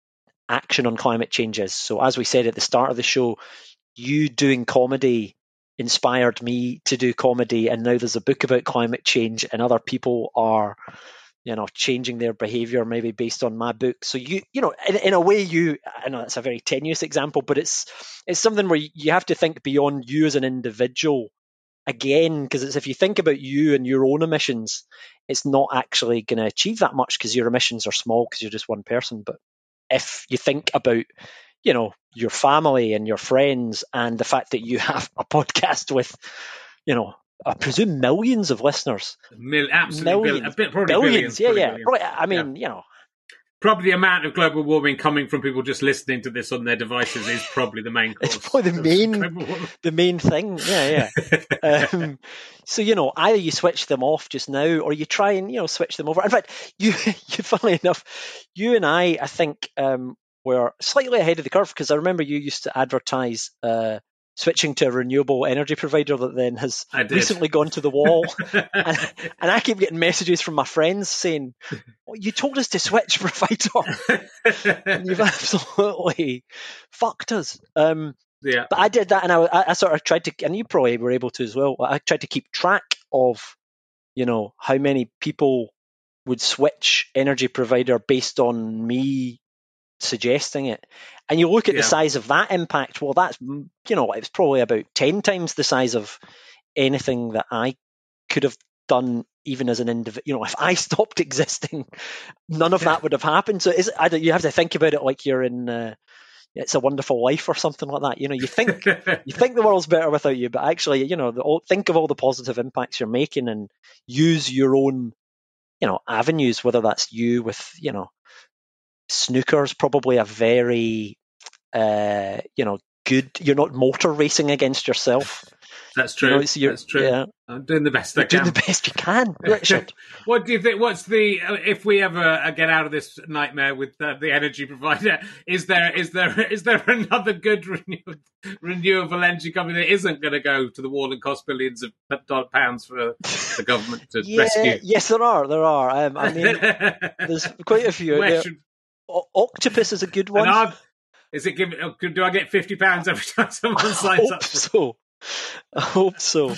Speaker 7: action on climate change is. So as we said at the start of the show, you doing comedy inspired me to do comedy, and now there's a book about climate change, and other people are, you know, changing their behavior maybe based on my book. So you, you know, in, in a way, you, I know that's a very tenuous example, but it's it's something where you have to think beyond you as an individual. Again, because it's if you think about you and your own emissions, it's not actually going to achieve that much because your emissions are small because you're just one person. But if you think about, you know, your family and your friends and the fact that you have a podcast with, you know, I presume millions of listeners.
Speaker 1: Mil- absolutely.
Speaker 7: Millions.
Speaker 1: Bill- a bit, probably
Speaker 7: billions.
Speaker 1: billions.
Speaker 7: Yeah,
Speaker 1: probably
Speaker 7: yeah.
Speaker 1: billions.
Speaker 7: Right. I mean,
Speaker 1: Yeah.
Speaker 7: you know.
Speaker 1: Probably the amount of global warming coming from people just listening to this on their devices is probably the main cause.
Speaker 7: It's probably the main, the main thing. Yeah, yeah. um, so, you know, either you switch them off just now, or you try and, you know, switch them over. In fact, you, you funnily enough, you and I, I think, um, were slightly ahead of the curve, because I remember you used to advertise uh, switching to a renewable energy provider that then has recently gone to the wall. and, and I keep getting messages from my friends saying, well, you told us to switch provider. And you've absolutely fucked us. Um,
Speaker 1: yeah.
Speaker 7: But I did that, and I, I sort of tried to, and you probably were able to as well, I tried to keep track of, you know, how many people would switch energy provider based on me suggesting it. And you look at
Speaker 1: Yeah.
Speaker 7: the size of that impact, well, that's, you know, it's probably about ten times the size of anything that I could have done even as an individual. You know, if I stopped existing, none of that would have happened. So is, I don't, you have to think about it like you're in uh, It's a Wonderful Life or something like that. You know, you think you think the world's better without you, but actually, you know, the, think of all the positive impacts you're making and use your own, you know, avenues, whether that's you with, you know, snooker's probably a very, uh, you know, good, you're not motor racing against yourself.
Speaker 1: That's true.
Speaker 7: You know, it's your-
Speaker 1: That's true.
Speaker 7: yeah.
Speaker 1: I'm doing the best I
Speaker 7: You're
Speaker 1: can.
Speaker 7: doing the best you can, Richard.
Speaker 1: What do you think? What's the if we ever uh, get out of this nightmare with uh, the energy provider? Is there is there is there another good renew- renewable energy company that isn't going to go to the wall and cost billions of pounds for the government to
Speaker 7: Yeah,
Speaker 1: rescue?
Speaker 7: yes, there are. There are. Um, I mean, there's quite a few.
Speaker 1: Where
Speaker 7: There-
Speaker 1: should-
Speaker 7: O- Octopus is a good one.
Speaker 1: and are- is it giving? Do I get fifty pounds every time someone
Speaker 7: I
Speaker 1: signs up?
Speaker 7: hope so. I hope so.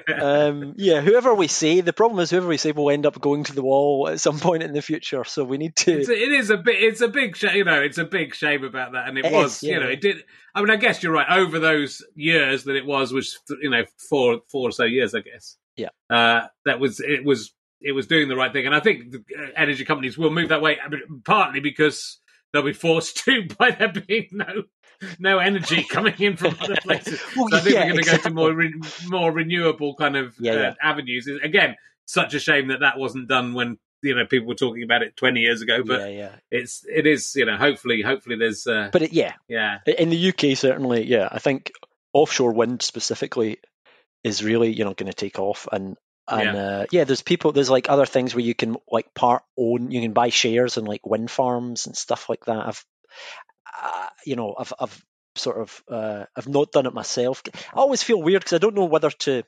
Speaker 7: um, yeah, whoever we say, the problem is whoever we say will end up going to the wall at some point in the future. So we need to.
Speaker 1: It's a, it is a bit. It's a big shame. You know, it's a big shame about that, and it,
Speaker 7: It
Speaker 1: was.
Speaker 7: is, yeah.
Speaker 1: You know, it did. I mean, I guess you're right. Over those years that it was, which you know, four four or so years, I guess.
Speaker 7: Yeah.
Speaker 1: Uh, that was it. Was it was doing the right thing, and I think the uh, energy companies will move that way, I mean, partly because they'll be forced to by there being no no energy coming in from other places.
Speaker 7: Well,
Speaker 1: so I think
Speaker 7: yeah,
Speaker 1: we're going to
Speaker 7: exactly.
Speaker 1: go to more re- more renewable kind of
Speaker 7: Yeah,
Speaker 1: uh,
Speaker 7: yeah.
Speaker 1: avenues. Again, such a shame that that wasn't done when you know people were talking about it twenty years ago. But
Speaker 7: yeah, yeah.
Speaker 1: it's it is you know hopefully hopefully there's uh,
Speaker 7: But it, yeah,
Speaker 1: yeah
Speaker 7: in the U K certainly, yeah. I think offshore wind specifically is really, you know, going to take off, and and
Speaker 1: Yeah.
Speaker 7: uh, yeah, there's people, there's like other things where you can like part own, you can buy shares in like wind farms and stuff like that. I've, uh, you know, I've I've sort of uh, I've not done it myself. I always feel weird because I don't know whether to.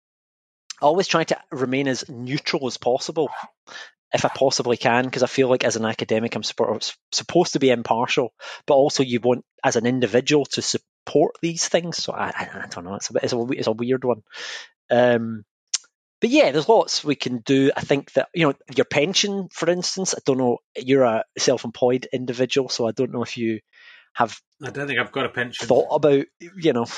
Speaker 7: I always try to remain as neutral as possible, if I possibly can, because I feel like as an academic, I'm suppo- supposed to be impartial, but also you want, as an individual, to support these things. So I, I, I don't know. It's a bit, it's a, it's a weird one. Um, but yeah, there's lots we can do. I think that, you know, your pension, for instance, I don't know, you're a self-employed individual, so I don't know if you have
Speaker 1: I don't think I've got a pension.
Speaker 7: thought about, you know,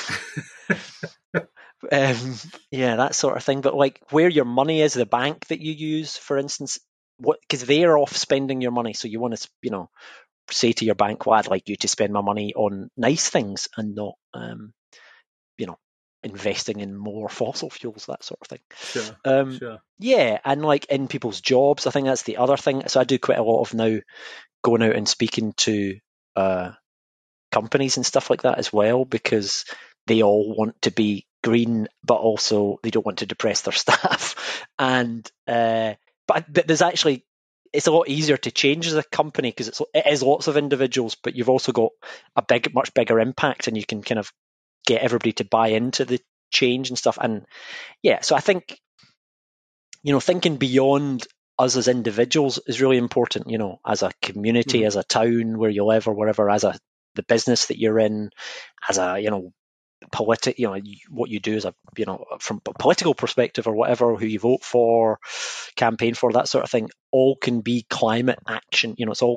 Speaker 7: um, yeah, that sort of thing. But like where your money is, the bank that you use, for instance, what, because they're off spending your money, so you want to, you know, say to your bank, well, I'd like you to spend my money on nice things and not, um, you know, investing in more fossil fuels, that sort of thing.
Speaker 1: Sure,
Speaker 7: um,
Speaker 1: sure.
Speaker 7: Yeah, and like in people's jobs, I think that's the other thing. So I do quite a lot of now going out and speaking to uh, companies and stuff like that as well, because they all want to be green, but also they don't want to depress their staff. And uh, but, but there's actually, it's a lot easier to change as a company because it's it is lots of individuals, but you've also got a big, much bigger impact, and you can kind of get everybody to buy into the change and stuff. And yeah, so I think, you know, thinking beyond us as individuals is really important, you know, as a community, mm-hmm. as a town where you live or wherever, as a the business that you're in, as a, you know, politic, you know, what you do as a, you know, from a political perspective or whatever, who you vote for, campaign for, that sort of thing, all can be climate action. You know, it's all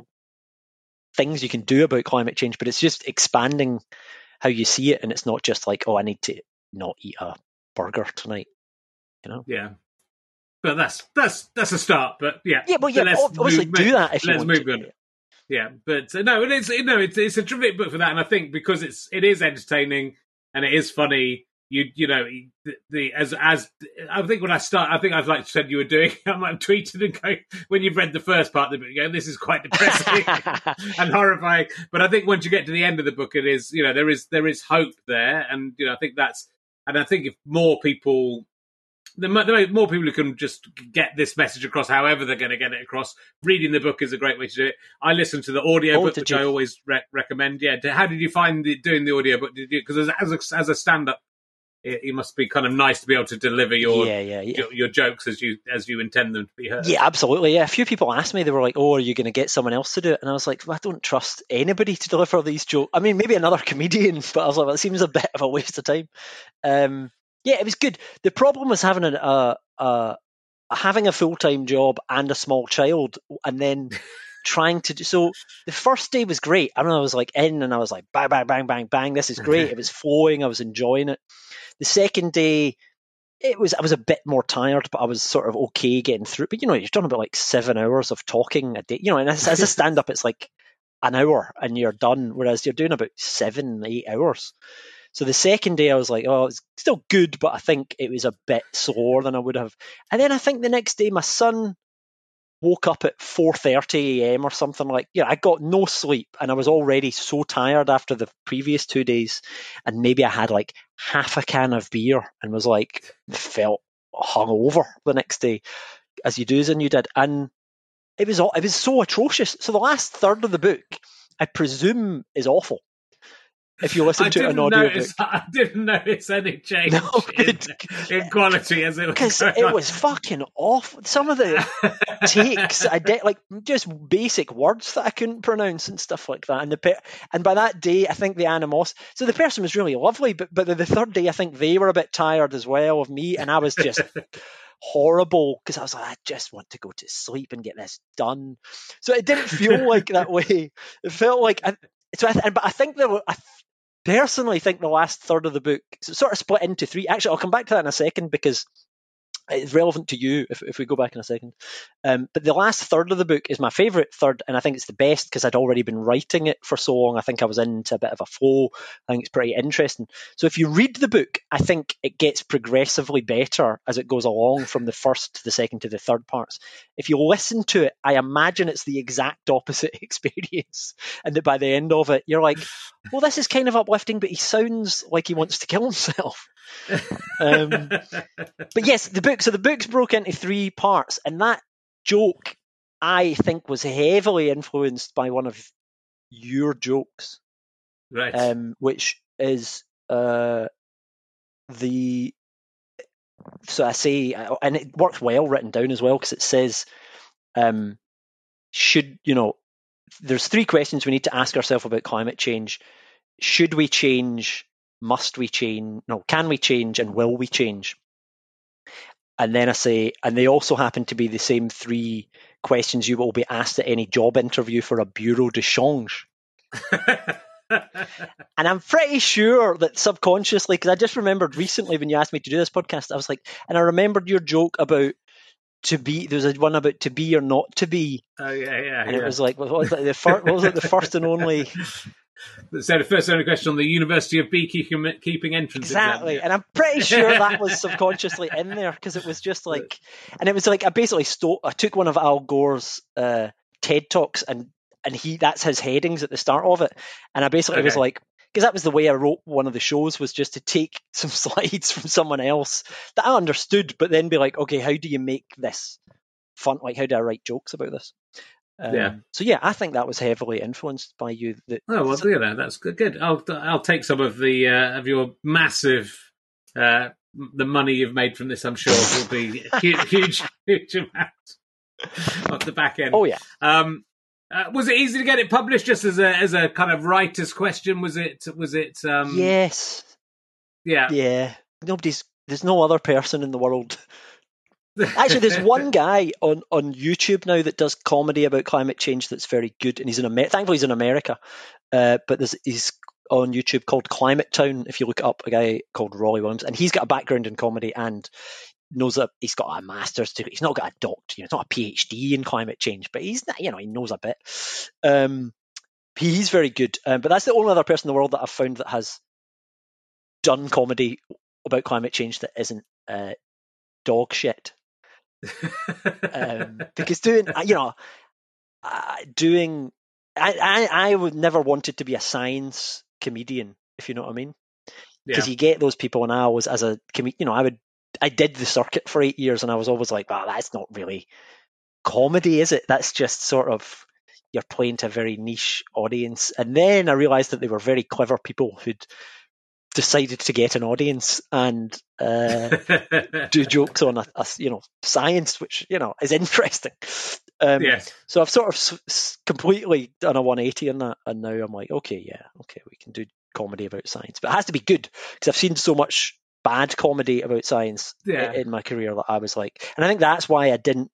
Speaker 7: things you can do about climate change, but it's just expanding how you see it, and it's not just like, oh, I need to not eat a burger tonight, you know?
Speaker 1: Yeah. But that's that's that's a start. But yeah,
Speaker 7: yeah, well, yeah,
Speaker 1: so
Speaker 7: obviously
Speaker 1: move,
Speaker 7: do that if you
Speaker 1: let's
Speaker 7: want
Speaker 1: move
Speaker 7: to.
Speaker 1: on. Yeah, but uh, no, it's you know it's it's a terrific book for that, and I think because it's it is entertaining and it is funny. You you know the, the as as I think when I start, I think I'd like to said you were doing. I might have tweeted and go when you've read the first part of the book, you go, this is quite depressing and horrifying. But I think once you get to the end of the book, it is you know there is there is hope there, and you know I think that's and I think if more people. The more people who can just get this message across, however they're going to get it across, reading the book is a great way to do it. I listened to the audio
Speaker 7: oh,
Speaker 1: book, which
Speaker 7: you?
Speaker 1: I always re- recommend. Yeah, how did you find the, doing the audio book? Did you because as, as a, as a stand-up, it, it must be kind of nice to be able to deliver your
Speaker 7: yeah, yeah, yeah.
Speaker 1: your, your jokes as you as you intend them to be heard.
Speaker 7: Yeah, absolutely. Yeah, a few people asked me, they were like, "Oh, are you going to get someone else to do it?" And I was like, well, "I don't trust anybody to deliver these jokes. I mean, maybe another comedian, but I was like, well, it seems a bit of a waste of time." Um, yeah, it was good. The problem was having a. Uh, Uh, having a full-time job and a small child, and then trying to do so. The first day was great. I don't know, I was like in, and I was like bang, bang, bang, bang, bang. This is great. It was flowing. I was enjoying it. The second day, it was I was a bit more tired, but I was sort of okay getting through. But you know, you're talking about like seven hours of talking a day. You know, and as, as a stand-up, it's like an hour and you're done. Whereas you're doing about seven, eight hours. So the second day I was like, oh, it's still good, but I think it was a bit slower than I would have. And then I think the next day my son woke up at four thirty a.m. or something like, yeah, I got no sleep and I was already so tired after the previous two days. And maybe I had like half a can of beer and was like, felt hungover the next day, as you do as and you did. And it was, it was so atrocious. So the last third of the book, I presume, is awful. If you listen
Speaker 1: I
Speaker 7: to an audio
Speaker 1: notice,
Speaker 7: book.
Speaker 1: I didn't notice any change
Speaker 7: no,
Speaker 1: in, in quality as it was
Speaker 7: because
Speaker 1: going
Speaker 7: it
Speaker 1: on.
Speaker 7: was fucking awful. Some of the takes I did, like just basic words that I couldn't pronounce and stuff like that. And the pe- and by that day, I think the animosity. So the person was really lovely, but but the, the third day, I think they were a bit tired as well of me, and I was just horrible because I was like, I just want to go to sleep and get this done. So it didn't feel like that way. It felt like. I, so I, but I think there were. I, personally think the last third of the book sort of split into three. Actually, I'll come back to that in a second because it's relevant to you if, if we go back in a second. Um, but the last third of the book is my favourite third, and I think it's the best because I'd already been writing it for so long. I think I was into a bit of a flow. I think it's pretty interesting. So if you read the book, I think it gets progressively better as it goes along from the first to the second to the third parts. If you listen to it, I imagine it's the exact opposite experience, and that by the end of it, you're like, well, this is kind of uplifting, but he sounds like he wants to kill himself. um, but yes, the book. So the book's broke into three parts, and that joke I think was heavily influenced by one of your jokes,
Speaker 1: right?
Speaker 7: Um, which is uh, the. So I say, and it works well written down as well because it says, um, should you know, there's three questions we need to ask ourselves about climate change. Should we change? Must we change? No, can we change? And will we change? And then I say, and they also happen to be the same three questions you will be asked at any job interview for a bureau de change. And I'm pretty sure that subconsciously, because I just remembered recently when you asked me to do this podcast, I was like, and I remembered your joke about to be. There was a one about to be or not to be.
Speaker 1: Oh yeah, yeah.
Speaker 7: And
Speaker 1: yeah.
Speaker 7: it was like, what was it? The first, what was it? The first and only.
Speaker 1: So the first only question on the University of Beekeeping keeping entrance
Speaker 7: exactly,
Speaker 1: exam.
Speaker 7: And I'm pretty sure that was subconsciously in there because it was just like, and it was like I basically stole. I took one of Al Gore's uh, TED Talks and and he that's his headings at the start of it, and I basically
Speaker 1: Okay.
Speaker 7: was like, because that was the way I wrote one of the shows, was just to take some slides from someone else that I understood, but then be like, okay, how do you make this fun? Like, how do I write jokes about this? Um,
Speaker 1: Yeah.
Speaker 7: So yeah, I think that was heavily influenced by you. That,
Speaker 1: Oh well, you know, that's good. Good. I'll I'll take some of the uh, of your massive uh, the money you've made from this. I'm sure will be a huge, huge, huge amount at the back end.
Speaker 7: Oh yeah.
Speaker 1: Um, uh, was it easy to get it published? Just as a as a kind of writer's question, was it? Was it? Um,
Speaker 7: Yes.
Speaker 1: Yeah.
Speaker 7: Yeah. Nobody's. There's no other person in the world. Actually, there's one guy on, on YouTube now that does comedy about climate change that's very good, and he's in America. Thankfully, he's in America, uh, but there's he's on YouTube called Climate Town. If you look it up, a guy called Rolly Williams, and he's got a background in comedy and knows that he's got a master's degree. He's not got a doctor, you know, it's not a PhD in climate change, but he's not, you know, he knows a bit. Um, he's very good, um, but that's the only other person in the world that I've found that has done comedy about climate change that isn't uh, dog shit. um, because doing, you know, uh, doing, I, I, I would never wanted to be a science comedian, if you know what I mean. Because
Speaker 1: Yeah.
Speaker 7: you get those people, and I always, as a comedian, you know, I would, I did the circuit for eight years, and I was always like, wow, that's not really comedy, is it? That's just sort of, you're playing to a very niche audience. And then I realized that they were very clever people who'd decided to get an audience and uh, do jokes on a, a, you know, science, which, you know, is interesting. Um,
Speaker 1: Yes.
Speaker 7: So I've sort of s- s- completely done a one eighty on that, and now I'm like, okay, yeah, okay, we can do comedy about science, but it has to be good, because I've seen so much bad comedy about science
Speaker 1: Yeah.
Speaker 7: i- in my career that I was like, and I think that's why I didn't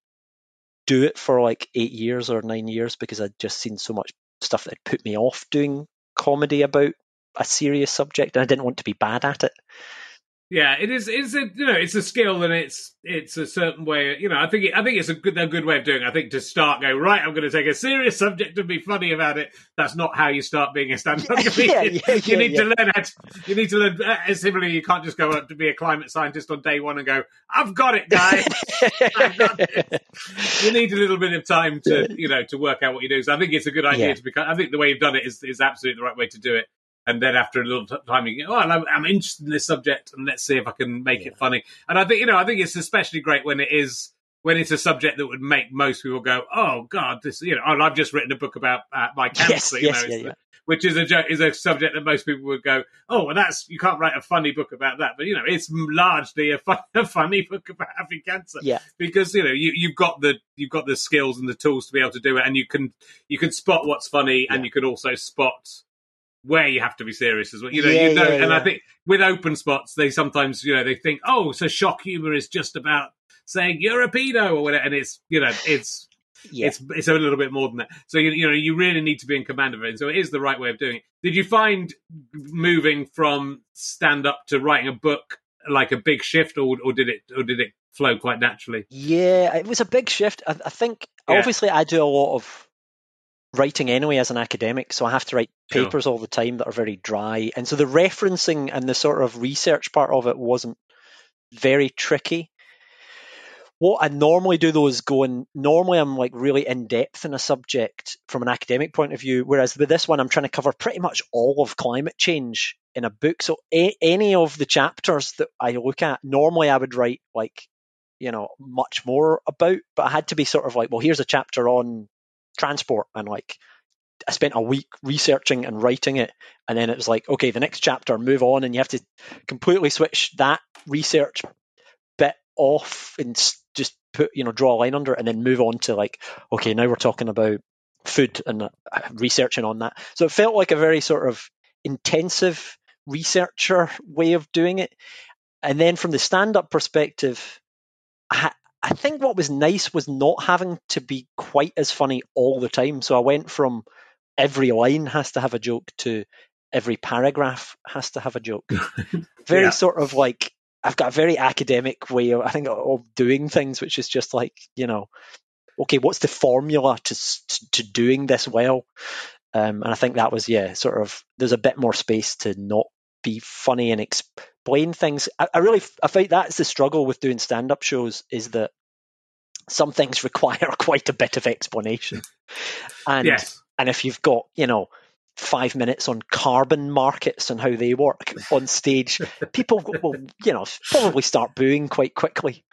Speaker 7: do it for like eight years or nine years, because I'd just seen so much stuff that had put me off doing comedy about a serious subject, and I didn't want to be bad at it.
Speaker 1: Yeah, it is. It's a you know, it's a skill, and it's it's a certain way. You know, I think it, I think it's a good a good way of doing it. I think to start, go right. I'm going to take a serious subject and be funny about it. That's not how you start being a stand-up comedian.
Speaker 7: Yeah, yeah,
Speaker 1: you
Speaker 7: yeah,
Speaker 1: need
Speaker 7: yeah.
Speaker 1: to learn how. To, you need to learn. Uh, similarly, you can't just go up to be a climate scientist on day one and go, "I've got it, guys." I've got it. You need a little bit of time to you know to work out what you do. So I think it's a good idea
Speaker 7: Yeah.
Speaker 1: to become. I think the way you've done it is is absolutely the right way to do it. And then after a little t- time, you go, oh, I'm, I'm interested in this subject, and let's see if I can make it funny. And I think, you know, I think it's especially great when it is, when it's a subject that would make most people go, oh, God, this, you know, oh, I've just written a book about uh, my cancer,
Speaker 7: Yes,
Speaker 1: you
Speaker 7: yes,
Speaker 1: know,
Speaker 7: yeah,
Speaker 1: it's
Speaker 7: yeah.
Speaker 1: the- which is a joke, is a subject that most people would go, oh, well, that's, you can't write a funny book about that. But, you know, it's largely a, fun, a funny book about having cancer.
Speaker 7: Yeah.
Speaker 1: Because, you know, you, you've got the, you've got the skills and the tools to be able to do it. And you can, you can spot what's funny, and
Speaker 7: Yeah.
Speaker 1: you can also spot where you have to be serious as well. You know,
Speaker 7: Yeah,
Speaker 1: you know,
Speaker 7: yeah,
Speaker 1: and I
Speaker 7: yeah.
Speaker 1: think with open spots, they sometimes, you know, they think, oh, so shock humor is just about saying you're a pedo or whatever, and it's, you know, it's
Speaker 7: Yeah.
Speaker 1: it's it's a little bit more than that. So you, you know, you really need to be in command of it. And so it is the right way of doing it. Did you find moving from stand up to writing a book like a big shift, or or did it or did it flow quite naturally?
Speaker 7: Yeah, it was a big shift. I, I think,
Speaker 1: Yeah.
Speaker 7: obviously, I do a lot of writing anyway as an academic, so I have to write
Speaker 1: Sure.
Speaker 7: papers all the time that are very dry. And so the referencing and the sort of research part of it wasn't very tricky. What I normally do, though, is go and normally I'm like really in depth in a subject from an academic point of view, whereas with this one, I'm trying to cover pretty much all of climate change in a book. So a- any of the chapters that I look at, normally I would write like, you know, much more about, but I had to be sort of like, well, here's a chapter on transport, and like I spent a week researching and writing it, and then it was like, okay, the next chapter, move on, and you have to completely switch that research bit off and s- just put, you know, draw a line under it, and then move on to like, okay, now we're talking about food and uh, researching on that. So it felt like a very sort of intensive researcher way of doing it. And then from the stand-up perspective, I, ha- I think what was nice was not having to be quite as funny all the time. So I went from every line has to have a joke to every paragraph has to have a joke. Very
Speaker 1: Yeah.
Speaker 7: sort of like I've got a very academic way of, I think, of doing things, which is just like, you know, okay, what's the formula to to, to doing this well? Um, and I think that was, yeah, sort of, there's a bit more space to not be funny and explain things. I, I really, I think that's the struggle with doing stand-up shows, is that some things require quite a bit of explanation. And
Speaker 1: yes.
Speaker 7: and if you've got, you know, five minutes on carbon markets and how they work on stage, people will, you know, probably start booing quite quickly.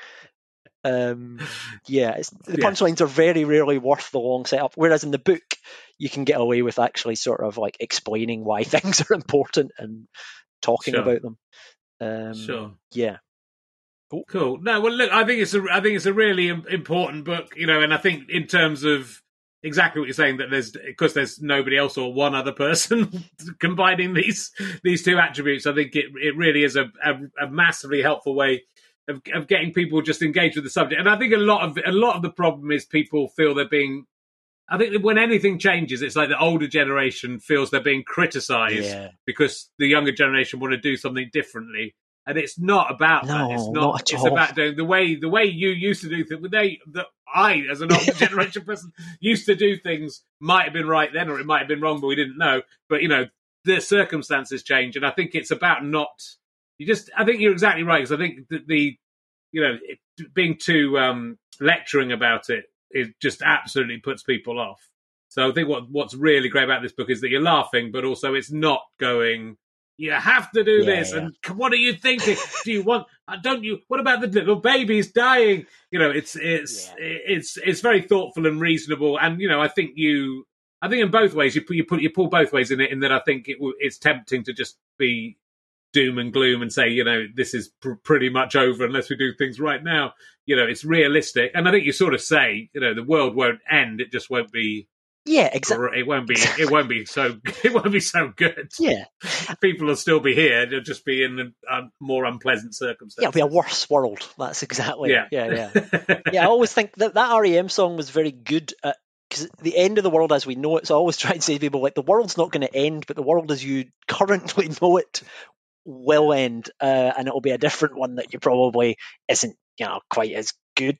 Speaker 7: Um, yeah, it's, the
Speaker 1: yeah.
Speaker 7: punchlines are very rarely worth the long setup. Whereas in the book, you can get away with actually sort of like explaining why things are important and talking
Speaker 1: sure.
Speaker 7: about them. Um,
Speaker 1: sure.
Speaker 7: Yeah.
Speaker 1: Cool. cool. No, well, look, I think it's a, I think it's a really important book, you know, and I think in terms of exactly what you're saying, that there's, because there's nobody else or one other person combining these these two attributes, I think it it really is a, a, a massively helpful way of, of getting people just engaged with the subject. And I think a lot of a lot of the problem is people feel they're being, I think that when anything changes, it's like the older generation feels they're being criticised
Speaker 7: Yeah.
Speaker 1: because the younger generation want to do something differently. And it's not about
Speaker 7: No,
Speaker 1: that. It's not.
Speaker 7: not at
Speaker 1: it's
Speaker 7: all.
Speaker 1: about doing the way the way you used to do things. They, that I, as an older generation person, used to do things. Might have been right then, or it might have been wrong, but we didn't know. But you know, the circumstances change, and I think it's about not. You just. I think you're exactly right, because I think that the, you know, it, being too um, lecturing about it, it just absolutely puts people off. So I think what what's really great about this book is that you're laughing, but also it's not going, you have to do
Speaker 7: Yeah,
Speaker 1: this,
Speaker 7: yeah.
Speaker 1: and what are you thinking? Do you want? Don't you? What about the little babies dying? You know, it's it's
Speaker 7: Yeah.
Speaker 1: it's it's very thoughtful and reasonable, and you know, I think you, I think in both ways you put you put you pull both ways in it. In that, I think it it's tempting to just be doom and gloom and say, you know, this is pr- pretty much over unless we do things right now. You know, it's realistic, and I think you sort of say, you know, the world won't end; it just won't be.
Speaker 7: Yeah, exactly.
Speaker 1: It won't be. It won't be so. It won't be so good.
Speaker 7: Yeah.
Speaker 1: People will still be here. They'll just be in a more unpleasant circumstances.
Speaker 7: Yeah, it'll be a worse world. That's exactly
Speaker 1: Yeah.
Speaker 7: it. Yeah, yeah. Yeah, I always think that that R E M song was very good at, because the end of the world as we know it, so I always try and say to people, like, the world's not going to end, but the world as you currently know it will end, uh, and it'll be a different one that you probably isn't, you know, quite as good.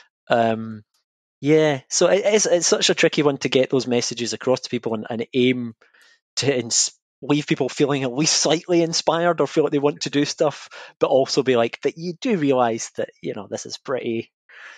Speaker 7: Um, yeah, so it is, it's such a tricky one to get those messages across to people and, and aim to ins- leave people feeling at least slightly inspired or feel like they want to do stuff, but also be like, that you do realise that, you know, this is pretty,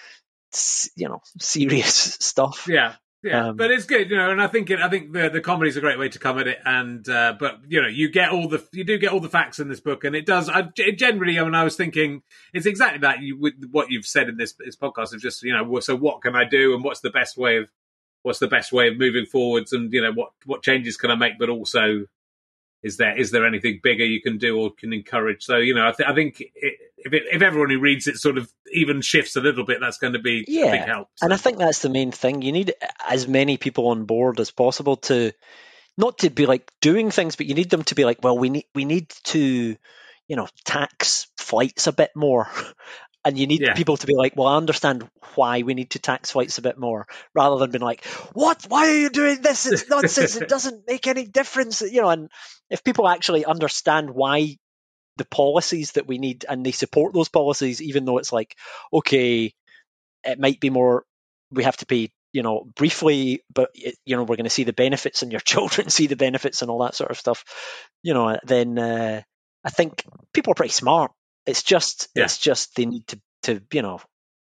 Speaker 7: you know, serious stuff.
Speaker 1: Yeah, yeah,
Speaker 7: Um,
Speaker 1: but it's good, you know. And I think it, I think the the comedy's a great way to come at it. And uh, but you know, you get all the you do get all the facts in this book, and it does. I it generally, I mean, I was thinking it's exactly that. You with what you've said in this this podcast of just, you know, so what can I do, and what's the best way of what's the best way of moving forwards, and you know, what what changes can I make, but also, is there is there anything bigger you can do or can encourage? So, you know, I, th- I think it, if it, if everyone who reads it sort of even shifts a little bit, that's going to be
Speaker 7: yeah,
Speaker 1: a big help. So.
Speaker 7: And I think that's the main thing. You need as many people on board as possible to not to be like doing things, but you need them to be like, well, we need we need to, you know, tax flights a bit more. And you need
Speaker 1: Yeah.
Speaker 7: people to be like, well, I understand why we need to tax flights a bit more, rather than being like, what? Why are you doing this? It's nonsense. It doesn't make any difference. You know, and if people actually understand why the policies that we need and they support those policies, even though it's like, okay, it might be more, we have to pay, you know, briefly, but, it, you know, we're going to see the benefits and your children see the benefits and all that sort of stuff, you know, then uh, I think people are pretty smart. It's just,
Speaker 1: Yeah.
Speaker 7: it's just they need to, to you know,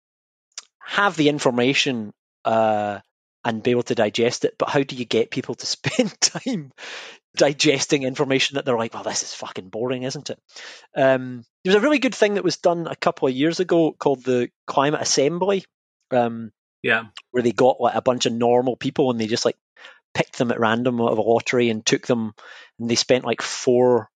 Speaker 7: have the information uh, and be able to digest it. But how do you get people to spend time digesting information that they're like, well, this is fucking boring, isn't it? Um, there was a really good thing that was done a couple of years ago called the Climate Assembly, um,
Speaker 1: Yeah.
Speaker 7: where they got like a bunch of normal people and they just like picked them at random out of a lottery and took them, and they spent like four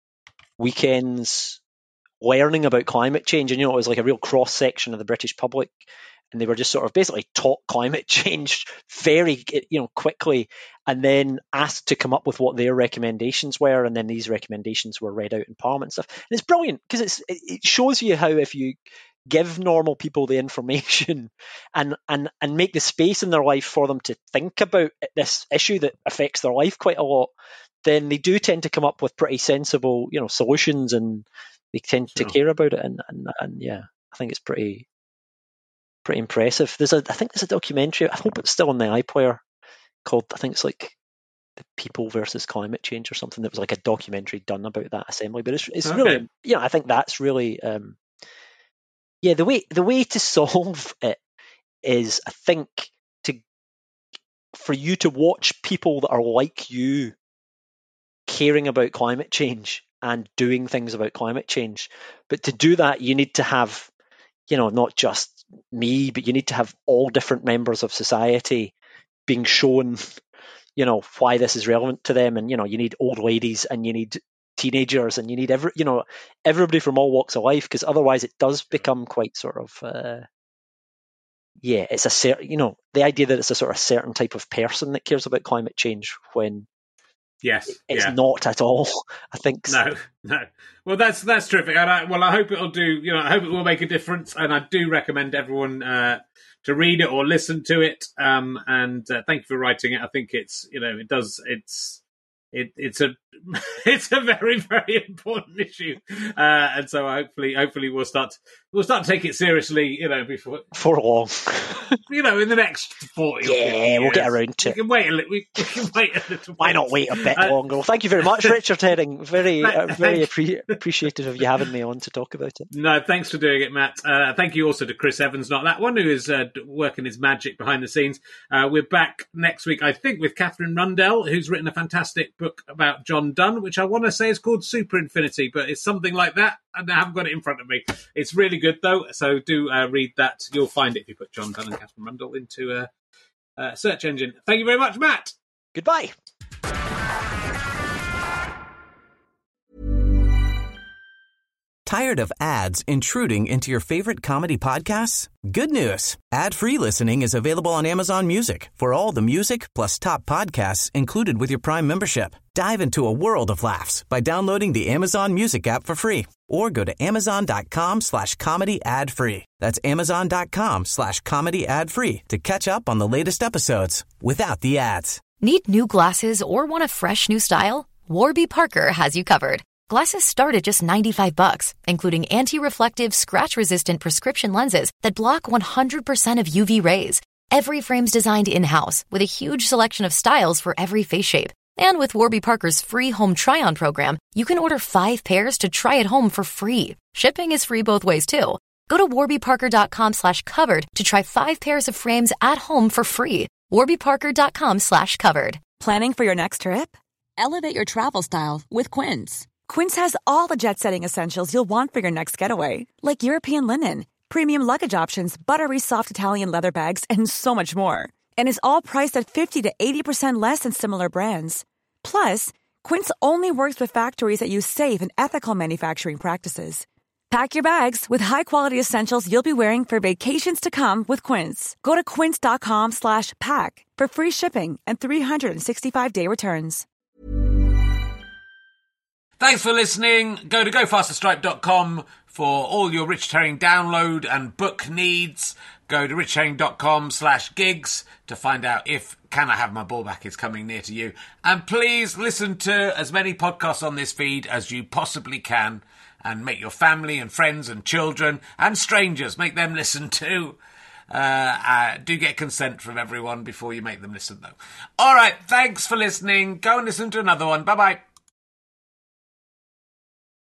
Speaker 7: weekends learning about climate change. And, you know, it was like a real cross section of the British public, and they were just sort of basically taught climate change very, you know, quickly, and then asked to come up with what their recommendations were, and then these recommendations were read out in Parliament and stuff. And it's brilliant because it's it shows you how if you give normal people the information and and and make the space in their life for them to think about this issue that affects their life quite a lot, then they do tend to come up with pretty sensible, you know, solutions and they tend
Speaker 1: Sure.
Speaker 7: to care about it, and, and and yeah, I think it's pretty pretty impressive. There's a I think there's a documentary. I hope it's still on the iPlayer called I think it's like The People versus Climate Change or something. That was like a documentary done about that assembly. But it's it's
Speaker 1: Okay.
Speaker 7: really yeah. I think that's really um, yeah. The way the way to solve it is I think to for you to watch people that are like you caring about climate change and doing things about climate change. But to do that, you need to have, you know, not just me, but you need to have all different members of society being shown, you know, why this is relevant to them. And, you know, you need old ladies and you need teenagers and you need every, you know, everybody from all walks of life, because otherwise it does become quite sort of, uh, yeah, it's a certain, you know, the idea that it's a sort of certain type of person that cares about climate change when
Speaker 1: Yes,
Speaker 7: it's
Speaker 1: yeah.
Speaker 7: not at all. I think
Speaker 1: No, no. Well, that's that's terrific. And I, well, I hope it'll do. You know, I hope it will make a difference. And I do recommend everyone uh, to read it or listen to it. Um, and uh, thank you for writing it. I think it's, you know, it does. It's it, it's a it's a very very important issue. Uh, and so hopefully hopefully we'll start we'll start to take it seriously. You know, before
Speaker 7: for long.
Speaker 1: you know, in the next forty.
Speaker 7: Yeah,
Speaker 1: or fifty years.
Speaker 7: we'll get around to
Speaker 1: We
Speaker 7: it.
Speaker 1: can wait a little. We, we can wait a little.
Speaker 7: Why
Speaker 1: bit.
Speaker 7: not wait a bit
Speaker 1: Uh,
Speaker 7: longer? Well, thank you very much, Richard Herring. Very,
Speaker 1: Thank-
Speaker 7: uh, very
Speaker 1: thank-
Speaker 7: appre- appreciative of you having me on to talk about it.
Speaker 1: No, thanks for doing it, Matt. Uh, thank you also to Chris Evans, not that one, who is uh, working his magic behind the scenes. Uh, we're back next week, I think, with Catherine Rundell, who's written a fantastic book about John Donne, which I want to say is called Super Infinity, but it's something like that, and I haven't got it in front of me. It's really good, though, so do uh, read that. You'll find it if you put John Donne and Catherine Rundell into a uh, search engine. Thank you very much, Matt.
Speaker 7: Goodbye.
Speaker 10: Tired of ads intruding into your favorite comedy podcasts? Good news. Ad-free listening is available on Amazon Music for all the music plus top podcasts included with your Prime membership. Dive into a world of laughs by downloading the Amazon Music app for free or go to amazon.com slash comedy ad free. That's amazon.com slash comedy ad free to catch up on the latest episodes without the ads.
Speaker 11: Need new glasses or want a fresh new style? Warby Parker has you covered. Glasses start at just ninety-five bucks, including anti-reflective, scratch-resistant prescription lenses that block one hundred percent of U V rays. Every frame's designed in-house with a huge selection of styles for every face shape. And with Warby Parker's free home try-on program, you can order five pairs to try at home for free. Shipping is free both ways, too. Go to warbyparker.com slash covered to try five pairs of frames at home for free. warbyparker.com slash covered.
Speaker 12: Planning for your next trip?
Speaker 13: Elevate your travel style with Quince.
Speaker 12: Quince has all the jet-setting essentials you'll want for your next getaway, like European linen, premium luggage options, buttery soft Italian leather bags, and so much more. And is all priced at fifty to eighty percent less than similar brands. Plus, Quince only works with factories that use safe and ethical manufacturing practices. Pack your bags with high-quality essentials you'll be wearing for vacations to come with Quince. Go to quince.com slash pack for free shipping and three sixty-five day returns.
Speaker 1: Thanks for listening. Go to go faster stripe dot com for all your Richard Herring download and book needs. Go to richardherring.com slash gigs to find out if Can I Have My Ball Back is coming near to you. And please listen to as many podcasts on this feed as you possibly can and make your family and friends and children and strangers, make them listen too. Uh, uh, do get consent from everyone before you make them listen, though. All right, thanks for listening. Go and listen to another one. Bye-bye.